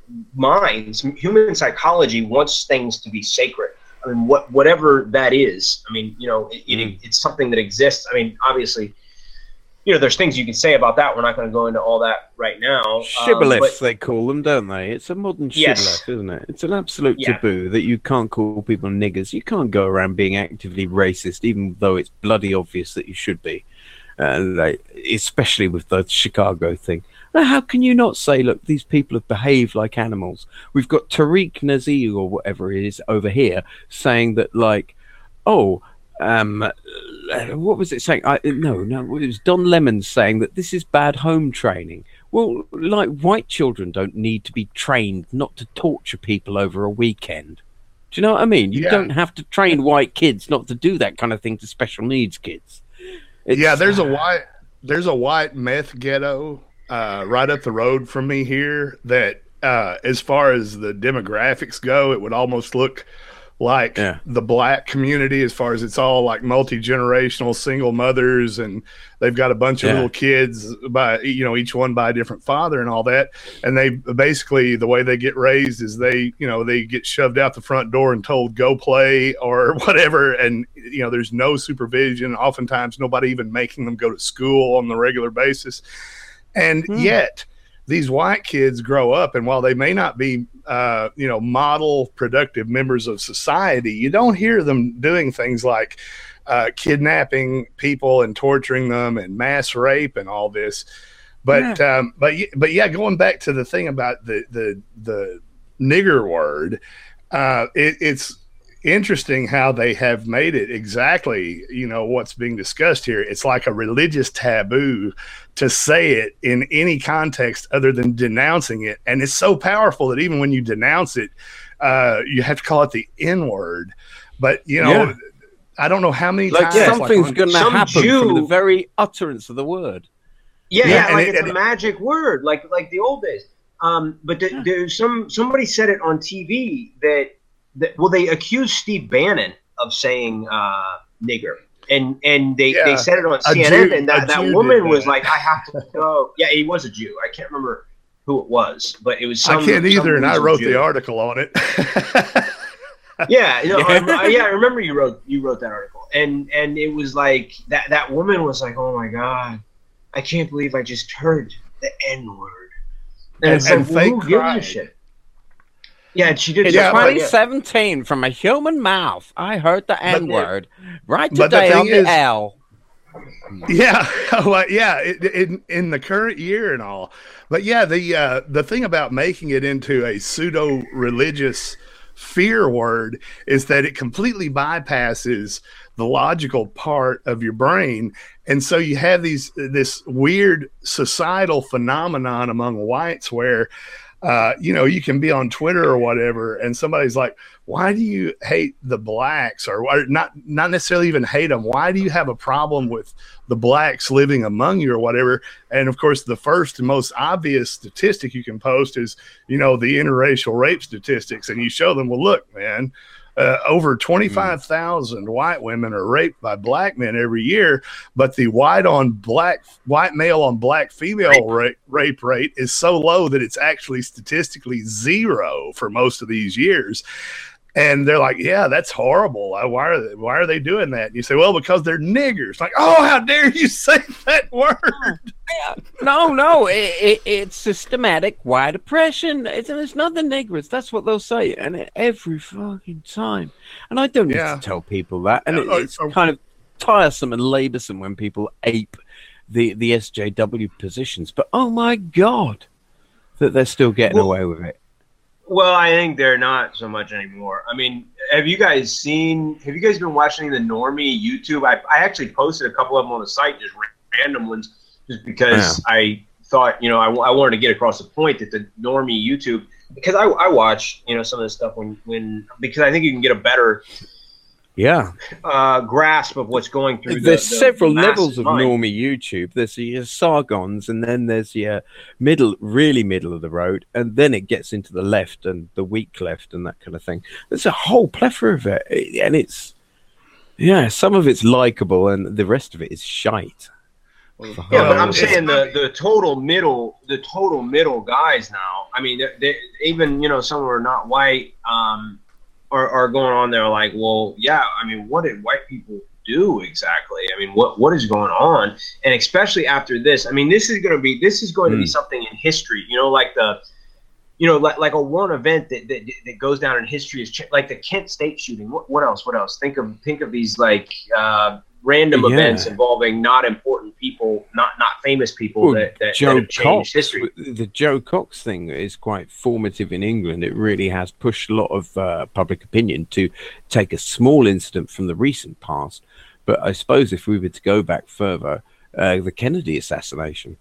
minds, human psychology wants things to be sacred. I mean, what whatever that is. I mean, you know, it, it, it's something that exists. I mean, obviously, you know, there's things you can say about that. We're not going to go into all that right now. Shibboleths, um, they call them, don't they? It's a modern yes. shibboleth, isn't it? It's an absolute yeah. taboo that you can't call people niggers. You can't go around being actively racist, even though it's bloody obvious that you should be. Uh, like, especially with the Chicago thing. Now, how can you not say, look, these people have behaved like animals? We've got Tariq Nasir or whatever it is over here saying that, like, oh, um, what was it saying? I, no, no, it was Don Lemon saying that this is bad home training. Well, like, white children don't need to be trained not to torture people over a weekend. Do you know what I mean? You yeah. don't have to train white kids not to do that kind of thing to special needs kids. It's, yeah, there's a white there's a white meth ghetto uh, right up the road from me here that, uh, as far as the demographics go, it would almost look like yeah. the black community, as far as it's all like multi-generational single mothers, and they've got a bunch of yeah. little kids by, you know, each one by a different father and all that. And they basically, the way they get raised is they, you know, they get shoved out the front door and told go play or whatever. And, you know, there's no supervision. Oftentimes nobody even making them go to school on the regular basis. And hmm. yet these white kids grow up, and while they may not be, uh, you know, model productive members of society, you don't hear them doing things like uh, kidnapping people and torturing them and mass rape and all this. But, yeah. um, but, but yeah, going back to the thing about the, the, the nigger word, uh, it, it's interesting how they have made it exactly, you know, what's being discussed here. It's like a religious taboo to say it in any context other than denouncing it. And it's so powerful that even when you denounce it, uh, you have to call it the N word. But, you know, yeah. I don't know how many like times. Something's like going to happen Jew, from the very utterance of the word. Yeah, yeah, yeah like it, it's a it, magic word, like like the old days. Um, but the, yeah. there's some somebody said it on T V that, that well, they accused Steve Bannon of saying uh, nigger. And and they, yeah. they said it on C N N, Jew, and that, that woman was like, I have to go. Yeah, he was a Jew. I can't remember who it was, but it was some, I can't either, and I wrote Jew. the article on it. yeah, you know, yeah. I, yeah, I remember you wrote you wrote that article. And and it was like, that, that woman was like, oh my God, I can't believe I just heard the N-word. And, and it's and like, well, who gives a shit? Yeah, and she did. It's yeah, twenty seventeen yeah. from a human mouth. I heard the N word right but today the on the is, L. Yeah, well, yeah, it, in in the current year and all. But yeah, the uh, the thing about making it into a pseudo religious fear word is that it completely bypasses the logical part of your brain, and so you have these this weird societal phenomenon among whites where. Uh, you know, you can be on Twitter or whatever, and somebody's like, why do you hate the blacks? Or, or not not necessarily even hate them. Why do you have a problem with the blacks living among you or whatever? And, of course, the first and most obvious statistic you can post is, you know, the interracial rape statistics. And you show them, well, look, man, uh, over twenty-five thousand mm. white women are raped by black men every year, but the white on black, white male on black female rape. Ra- rape rate is so low that it's actually statistically zero for most of these years. And they're like, yeah, that's horrible. Why are they, why are they doing that? And you say, well, because they're niggers. Like, oh, how dare you say that word? No, no, it, it, it's systematic white oppression. It's, it's not the niggers. That's what they'll say. And it, every fucking time. And I don't yeah. need to tell people that. And yeah, it, it's oh, kind of tiresome and laborsome when people ape the, the S J W positions. But, oh, my God, that they're still getting well, away with it. Well, I think they're not so much anymore. I mean, have you guys seen, have you guys been watching the Normie YouTube? I, I actually posted a couple of them on the site, just random ones, just because yeah. I thought, you know, I, I wanted to get across the point that the Normie YouTube, because I, I watch, you know, some of this stuff when, when, because I think you can get a better yeah uh, grasp of what's going through. There's the, the several levels of mind. Normie YouTube. There's the uh, Sargons, and then there's the uh, middle, really middle of the road, and then it gets into the left and the weak left and that kind of thing. There's a whole plethora of it, and it's yeah, some of it's likable, and the rest of it is shite. Yeah, but I'm saying the, the total middle, the total middle guys now. I mean, they, they, even you know, some who are not white, um, are are going on there like, well, yeah. I mean, what did white people do exactly? I mean, what what is going on? And especially after this, I mean, this is going to be this is going mm. to be something in history. You know, like the, you know, like like a one event that that, that goes down in history is like the Kent State shooting. What what else? What else? Think of think of these like. Uh, random yeah. events involving not important people, not not famous people well, that, that, that have changed Cox, history. The Joe Cox thing is quite formative in England. It really has pushed a lot of uh, public opinion to take a small incident from the recent past. But I suppose if we were to go back further, uh, the Kennedy assassination,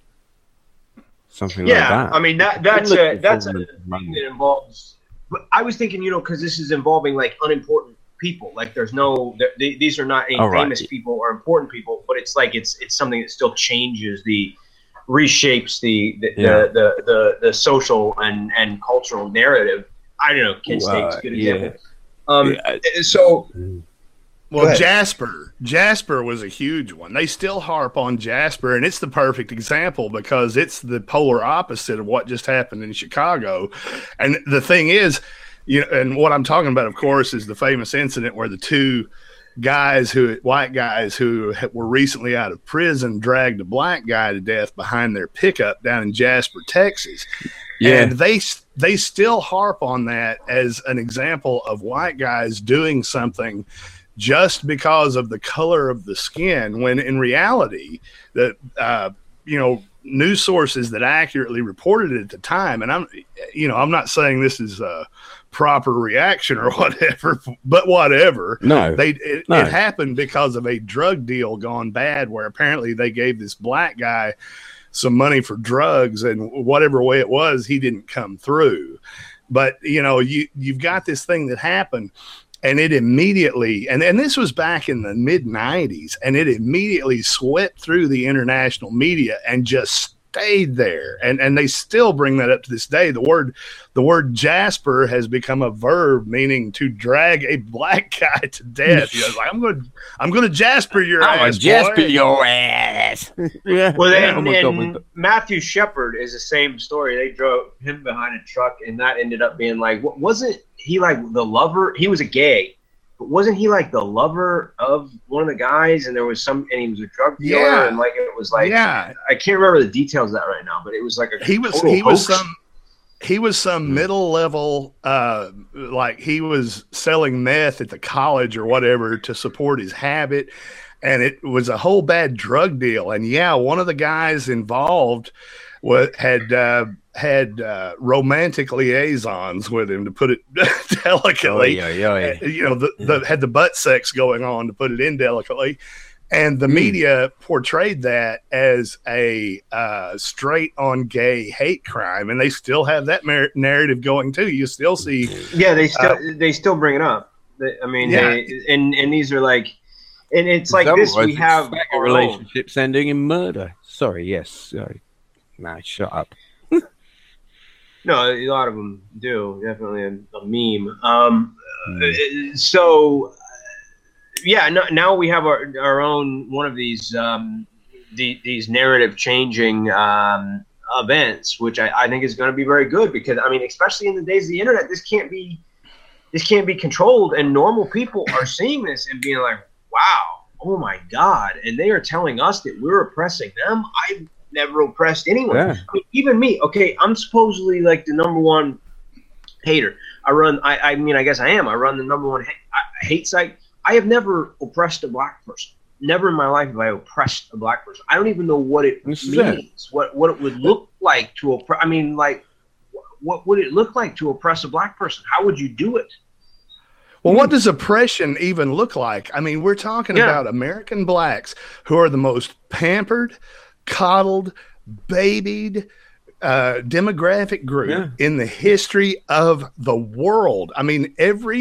something yeah, like that. I mean, that that's a, that's a thing that involves, but I was thinking, you know, because this is involving like unimportant people. Like there's no th- these are not any oh, famous right. people or important people, but it's like it's it's something that still changes the reshapes the the, yeah. the, the, the the social and and cultural narrative. I don't know, Kent State's a good yeah. example. Um yeah. so well Jasper Jasper was a huge one. They still harp on Jasper, and it's the perfect example because it's the polar opposite of what just happened in Chicago. And the thing is, you know, and what I'm talking about, of course, is the famous incident where the two guys who, white guys who were recently out of prison, dragged a black guy to death behind their pickup down in Jasper, Texas. Yeah. And they they still harp on that as an example of white guys doing something just because of the color of the skin, when in reality, that uh, you know, news sources that accurately reported it at the time, and I'm, you know, I'm not saying this is a proper reaction or whatever, but whatever. No, they it, no. it happened because of a drug deal gone bad, where apparently they gave this black guy some money for drugs, and whatever way it was, he didn't come through. But you know, you you've got this thing that happened. And it immediately, and, and this was back in the mid nineties, and it immediately swept through the international media and just stayed there. And and they still bring that up to this day. The word the word Jasper has become a verb meaning to drag a black guy to death. You know, like, I'm going to I'm going to Jasper your I'm ass, Jasper boy. your ass. yeah. Well, then, oh and God, Matthew Shepard is the same story. They drove him behind a truck, and that ended up being like, what wasn't he like the lover? He was a gay, but wasn't he like the lover of one of the guys? And there was some, and he was a drug dealer, yeah. and like it was like, yeah. I can't remember the details of that right now, but it was like a he was total he hoax. was some he was some mm-hmm. middle level, uh, like he was selling meth at the college or whatever to support his habit, and it was a whole bad drug deal. And yeah, one of the guys involved was had. Uh, had uh, romantic liaisons with him, to put it delicately. Oh, yeah, yeah, yeah. You know, the, the had the butt sex going on, to put it indelicately. And the mm. media portrayed that as a uh, straight on gay hate crime, and they still have that mer- narrative going too. You still see, yeah, they still uh, they still bring it up. They, I mean, yeah. they, and and these are like, and it's like this. We have a relationships ending in murder. Sorry, yes, sorry. Nah, shut up. No, a lot of them do. Definitely a, a meme. Um, mm. So, yeah, no, now we have our, our own one of these um, the, these narrative changing um, events, which I, I think is going to be very good, because I mean, especially in the days of the internet, this can't be this can't be controlled, and normal people are seeing this and being like, "Wow, oh my God!" And they are telling us that we're oppressing them. I. Never oppressed anyone. Yeah. I mean, even me. Okay, I'm supposedly like the number one hater. I run. I, I mean, I guess I am. I run the number one ha- hate site. I have never oppressed a black person. Never in my life have I oppressed a black person. I don't even know what it this means. What what it would look like to oppress. I mean, like, what would it look like to oppress a black person? How would you do it? Well, what does oppression even look like? I mean, we're talking yeah. about American blacks who are the most pampered, coddled, babied uh, demographic group yeah. in the history of the world. I mean, every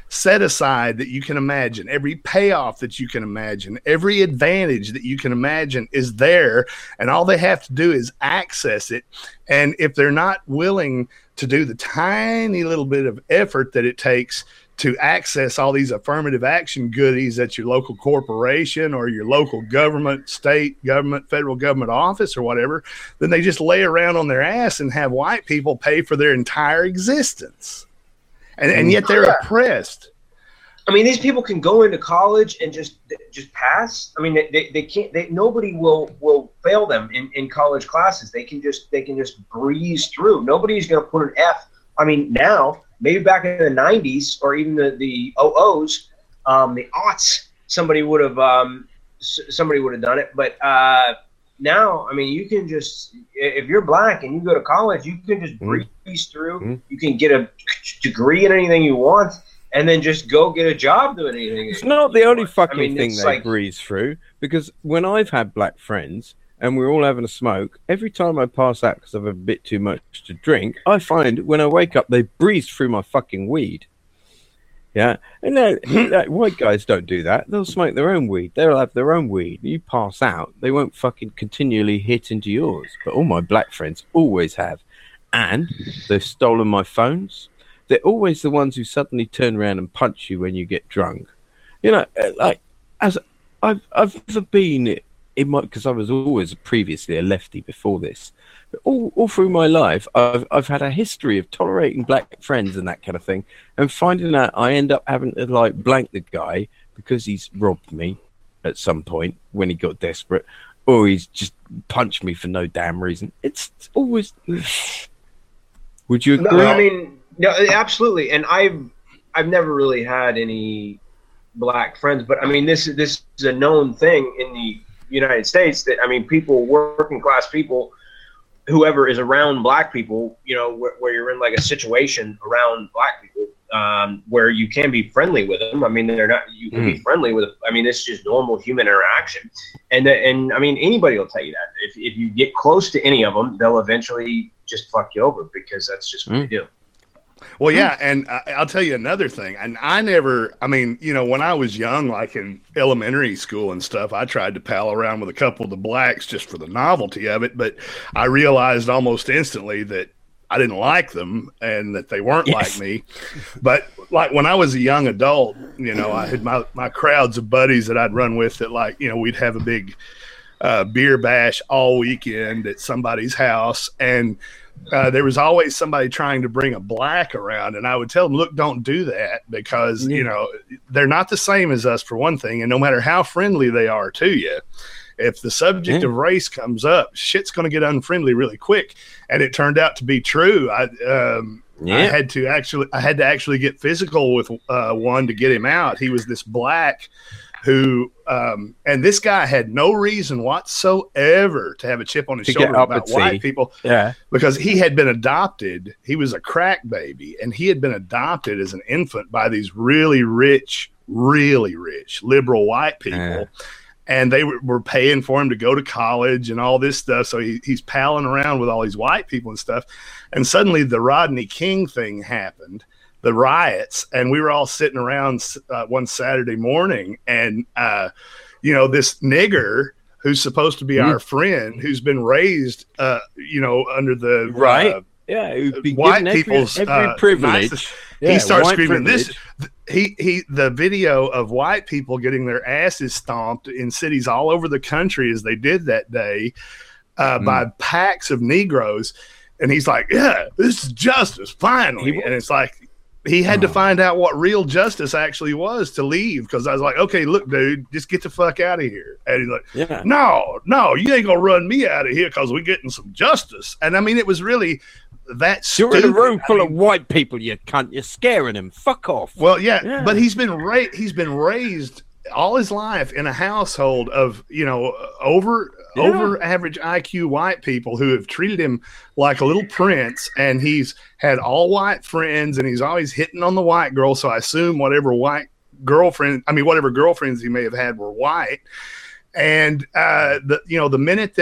set aside that you can imagine, every payoff that you can imagine, every advantage that you can imagine is there, and all they have to do is access it. And if they're not willing to do the tiny little bit of effort that it takes to access all these affirmative action goodies at your local corporation or your local government, state government, federal government office or whatever, then they just lay around on their ass and have white people pay for their entire existence. And, and yet they're yeah. oppressed. I mean, these people can go into college and just just pass. I mean, they, they, they can't. They, nobody will will fail them in, in college classes. They can just they can just breeze through. Nobody's going to put an F. I mean, now maybe back in the nineties or even the the oh ohs, um, the aughts, somebody would have um, somebody would have done it. But uh, now, I mean, you can just if you're black and you go to college, you can just breeze mm. through. Mm. You can get a degree in anything you want. And then just go get a job doing anything. It's not the only fucking I mean, thing they like... breeze through. Because when I've had black friends and we're all having a smoke, every time I pass out because I've a bit too much to drink, I find when I wake up, they breeze through my fucking weed. Yeah. And now, like, white guys don't do that. They'll smoke their own weed. They'll have their own weed. You pass out, they won't fucking continually hit into yours. But all my black friends always have. And they've stolen my phones. They're always the ones who suddenly turn around and punch you when you get drunk. You know, like, as I've, I've never been in my, because I was always previously a lefty before this, but all, all through my life, I've, I've had a history of tolerating black friends and that kind of thing, and finding out I end up having to, like, blank the guy because he's robbed me at some point when he got desperate, or he's just punched me for no damn reason. It's, it's always... Would you agree? No, I mean... No, absolutely, and I've I've never really had any black friends, but I mean this this is a known thing in the United States that I mean people, working class people, whoever is around black people, you know, where, where you're in like a situation around black people, um, where you can be friendly with them. I mean, they're not you can mm. be friendly with. I mean, it's just normal human interaction, and and I mean anybody will tell you that if if you get close to any of them, they'll eventually just fuck you over because that's just what mm. they do. Well, yeah, and I, I'll tell you another thing. And I never, I mean, you know, when I was young, like in elementary school and stuff, I tried to pal around with a couple of the blacks just for the novelty of it. But I realized almost instantly that I didn't like them and that they weren't yes. like me. But like when I was a young adult, you know, I had my, my crowds of buddies that I'd run with that, like, you know, we'd have a big uh, beer bash all weekend at somebody's house. And Uh, there was always somebody trying to bring a black around, and I would tell them, look, don't do that because, yeah. you know, they're not the same as us for one thing, and no matter how friendly they are to you, if the subject yeah. of race comes up, shit's going to get unfriendly really quick. And it turned out to be true. I, um, yeah. I had to actually, I had to actually get physical with uh, one to get him out. He was this black who, um, and this guy had no reason whatsoever to have a chip on his to shoulder about white people, yeah, because he had been adopted. He was a crack baby, and he had been adopted as an infant by these really rich, really rich liberal white people, yeah. and they were, were paying for him to go to college and all this stuff. So he, he's palling around with all these white people and stuff, and suddenly the Rodney King thing happened. The riots, and we were all sitting around uh, one Saturday morning, and uh, you know, this nigger who's supposed to be mm. our friend, who's been raised, uh, you know, under the right, uh, yeah, white people's every, every uh, privilege. Nice. Yeah, he starts screaming privilege. this. He he. The video of white people getting their asses stomped in cities all over the country as they did that day uh, mm. by packs of Negroes, and he's like, "Yeah, this is justice, finally," he, and it's like. He had to find out what real justice actually was to leave, because I was like, okay, look, dude, just get the fuck out of here. And he's like, yeah. no, no, you ain't going to run me out of here because we're getting some justice. And I mean, it was really that stupid. You're in a room full I mean, of white people, you cunt. You're scaring him. Fuck off. Well, yeah, yeah. but he's been ra- he's been raised all his life in a household of, you know, over yeah. over average I Q white people who have treated him like a little prince, and he's had all white friends, and he's always hitting on the white girl. So I assume whatever white girlfriend, I mean, whatever girlfriends he may have had were white. And uh, the you know the minute that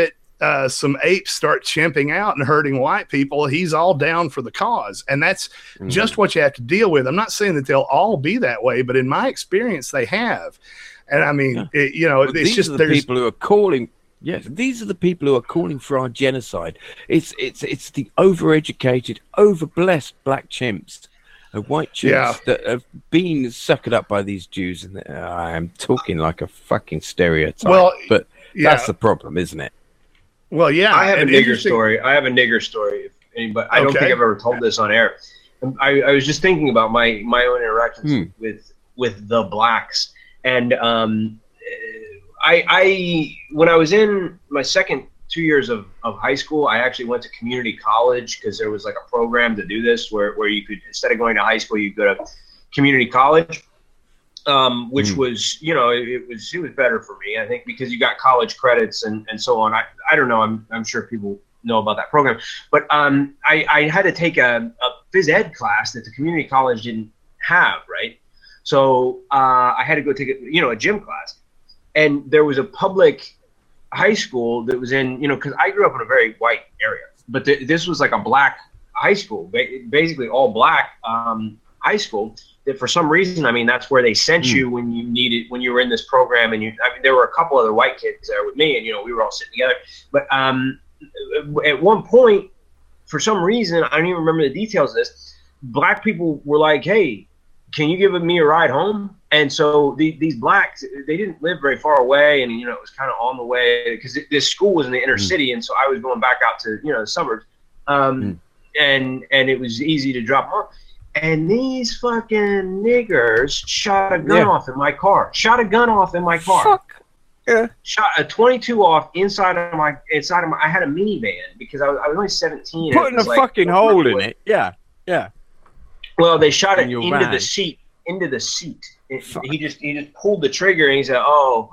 uh, some apes start chimping out and hurting white people, he's all down for the cause. And that's mm. just what you have to deal with. I'm not saying that they'll all be that way, but in my experience, they have. And I mean, yeah. it, you know, but it's these just are the there's people who are calling. Yes, these are the people who are calling for our genocide. It's it's it's the overeducated, overblessed black chimps, uh, white chimps yeah. that have been suckered up by these Jews. And uh, I am talking like a fucking stereotype. Well, but yeah. that's the problem, isn't it? Well, yeah. I have a nigger story. I have a nigger story. If anybody, I don't okay. think I've ever told this on air. I, I was just thinking about my my own interactions hmm. with with the blacks, and um. I, I when I was in my second two years of, of high school, I actually went to community college because there was like a program to do this where, where you could, instead of going to high school, you go to community college, um, which mm. was, you know, it, it was it was better for me, I think, because you got college credits and, and so on. I, I don't know. I'm I'm sure people know about that program, but um, I, I had to take a, a phys ed class that the community college didn't have, right? So uh, I had to go take a, you know, a gym class. And there was a public high school that was in, you know, because I grew up in a very white area, but th- this was like a black high school, ba- basically all black um, high school. That for some reason, I mean, that's where they sent mm. you when you needed, when you were in this program. And you, I mean, there were a couple other white kids there with me, and you know, we were all sitting together. But um, at one point, for some reason, I don't even remember the details of this. Black people were like, "Hey, can you give me a ride home?" And so the, these blacks, they didn't live very far away, and you know it was kind of on the way because this school was in the inner mm. city, and so I was going back out to you know the suburbs, um, mm. and and it was easy to drop them off. And these fucking niggers shot a gun yeah. off in my car. Shot a gun off in my car. Fuck. Yeah. Shot a twenty-two off inside of my inside of my. I had a minivan because I was I was only seventeen. Putting a like, fucking hole in it. Yeah. Yeah. Well, they shot it into van. the seat. Into the seat. It, he just he just pulled the trigger and he said, "Oh,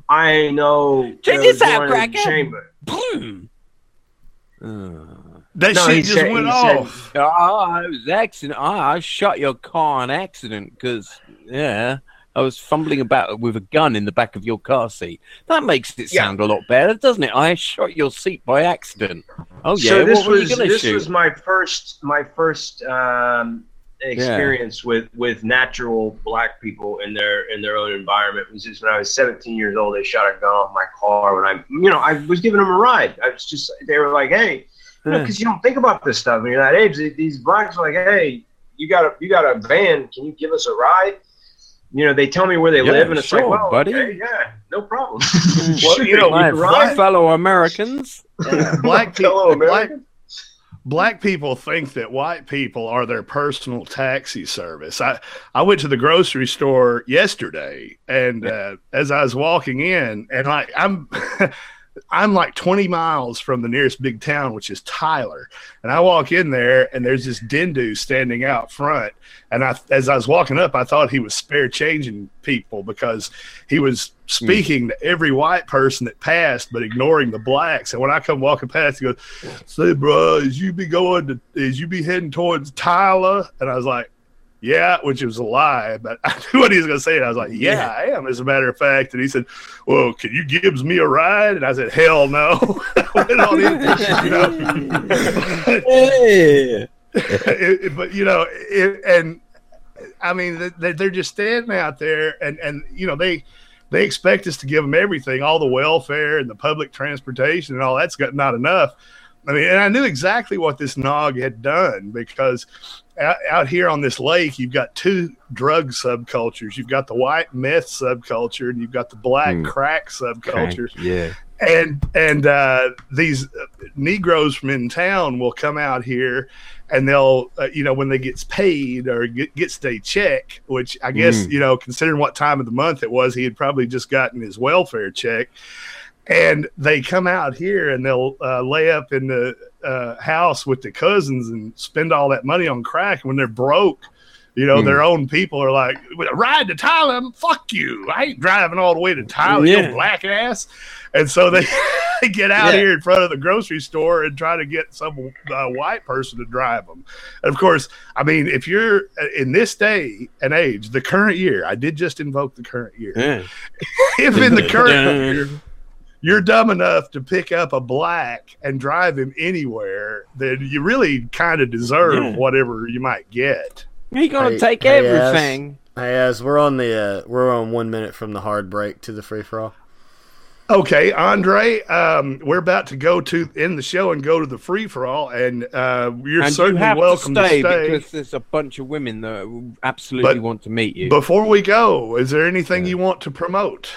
I know." Check this out, Cracker. Chamber. Boom. Uh, that no, shit just said, went off. Said, oh, it was accident. Oh, I shot your car on accident because yeah, I was fumbling about with a gun in the back of your car seat. That makes it sound yeah. a lot better, doesn't it? I shot your seat by accident. Oh yeah. So this what were was you gonna this shoot? was my first my first. Um, experience yeah. with with natural black people in their in their own environment. It was just when I was seventeen years old, they shot a gun off my car when I you know I was giving them a ride. I was just they were like, hey, you know, because you don't think about this stuff when you're that age. These blacks are like, hey, you got a you got a van, can you give us a ride? You know, they tell me where they yeah, live, and it's sure, like, well, buddy. okay, yeah, no problem. Well, you know, my, my fellow Americans, yeah, black fellow Americans. Black people think that white people are their personal taxi service. I, I went to the grocery store yesterday, and uh, as I was walking in, and like I'm, I'm like twenty miles from the nearest big town, which is Tyler. And I walk in there, and there's this Dindu standing out front. And I, as I was walking up, I thought he was spare changing people because he was speaking mm. to every white person that passed, but ignoring the blacks. And when I come walking past, he goes, "Say, bro, as you be going to, as you be heading towards Tyler?" And I was like, "Yeah," which was a lie, but I knew what he was going to say. And I was like, yeah, yeah, I am, as a matter of fact. And he said, "Well, can you give me a ride?" And I said, "Hell no." Went on in, you know. Hey. it, but, you know, it, and I mean, they, they're just standing out there, and, and you know, they they expect us to give them everything, all the welfare and the public transportation and all that's got not enough. I mean, and I knew exactly what this Nog had done because out, out here on this lake, you've got two drug subcultures. You've got the white meth subculture, and you've got the black mm. crack subculture. Okay. Yeah. And and uh, these Negroes from in town will come out here, and they'll, uh, you know, when they gets paid or get, gets a check, which I guess, mm. you know, considering what time of the month it was, he had probably just gotten his welfare check. And they come out here and they'll uh, lay up in the uh, house with the cousins and spend all that money on crack. When they're broke, you know, mm. their own people are like, "Ride to Tyler? Fuck you. I ain't driving all the way to Tyler, yeah. you black ass." And so they get out yeah. here in front of the grocery store and try to get some uh, white person to drive them. And of course, I mean, if you're in this day and age, the current year, I did just invoke the current year. Yeah. If in the current year, you're dumb enough to pick up a black and drive him anywhere, then you really kind of deserve Yeah. whatever you might get. You're gonna Hey- take hey, everything. Hey, as we're on the uh, we're on one minute from the hard break to the free for all. Okay, Andre, um, we're about to go to end the show and go to the free for all, and uh, you're And you certainly have welcome to stay, to stay. because there's a bunch of women that absolutely But want to meet you. Before we go, is there anything you want to promote?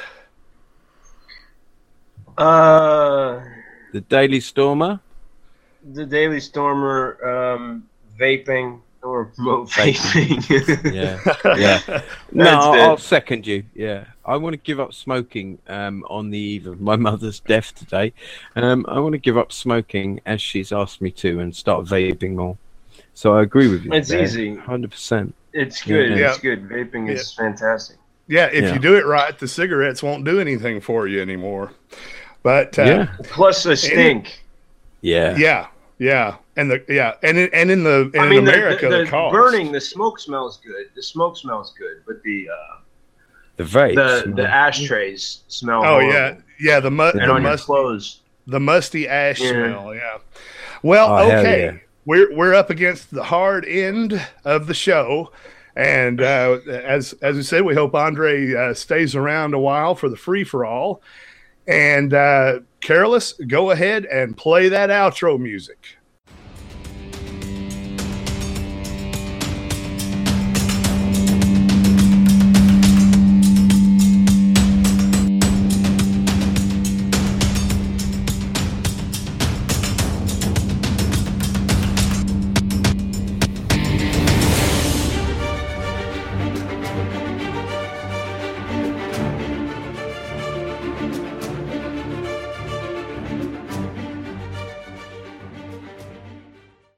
Uh, The Daily Stormer. the Daily Stormer, um, vaping or promote vaping. Yeah, yeah. No, That's I'll, it. I'll second you. Yeah, I want to give up smoking. Um, on the eve of my mother's death today, um, I want to give up smoking as she's asked me to, and start vaping more. So I agree with you. It's easy. hundred percent. It's good. Yeah. It's good. Vaping is fantastic. Yeah, if Yeah. you do it right, the cigarettes won't do anything for you anymore. But uh, Yeah, Plus the stink. yeah, yeah, yeah, and the yeah, and in, and in the and I mean, in the, America, the, the, the cost. burning, the smoke smells good. The smoke smells good, but the uh, The vapes. the the ashtrays smell. Oh horrible. yeah, yeah, the mu- and the, on your must- clothes. the musty ash Yeah. smell. Yeah. Well, Oh, hell okay, yeah. we're we're up against the hard end of the show. And uh, as as we said, we hope Andre uh, stays around a while for the free for all. And uh, Carolus, go ahead and play that outro music.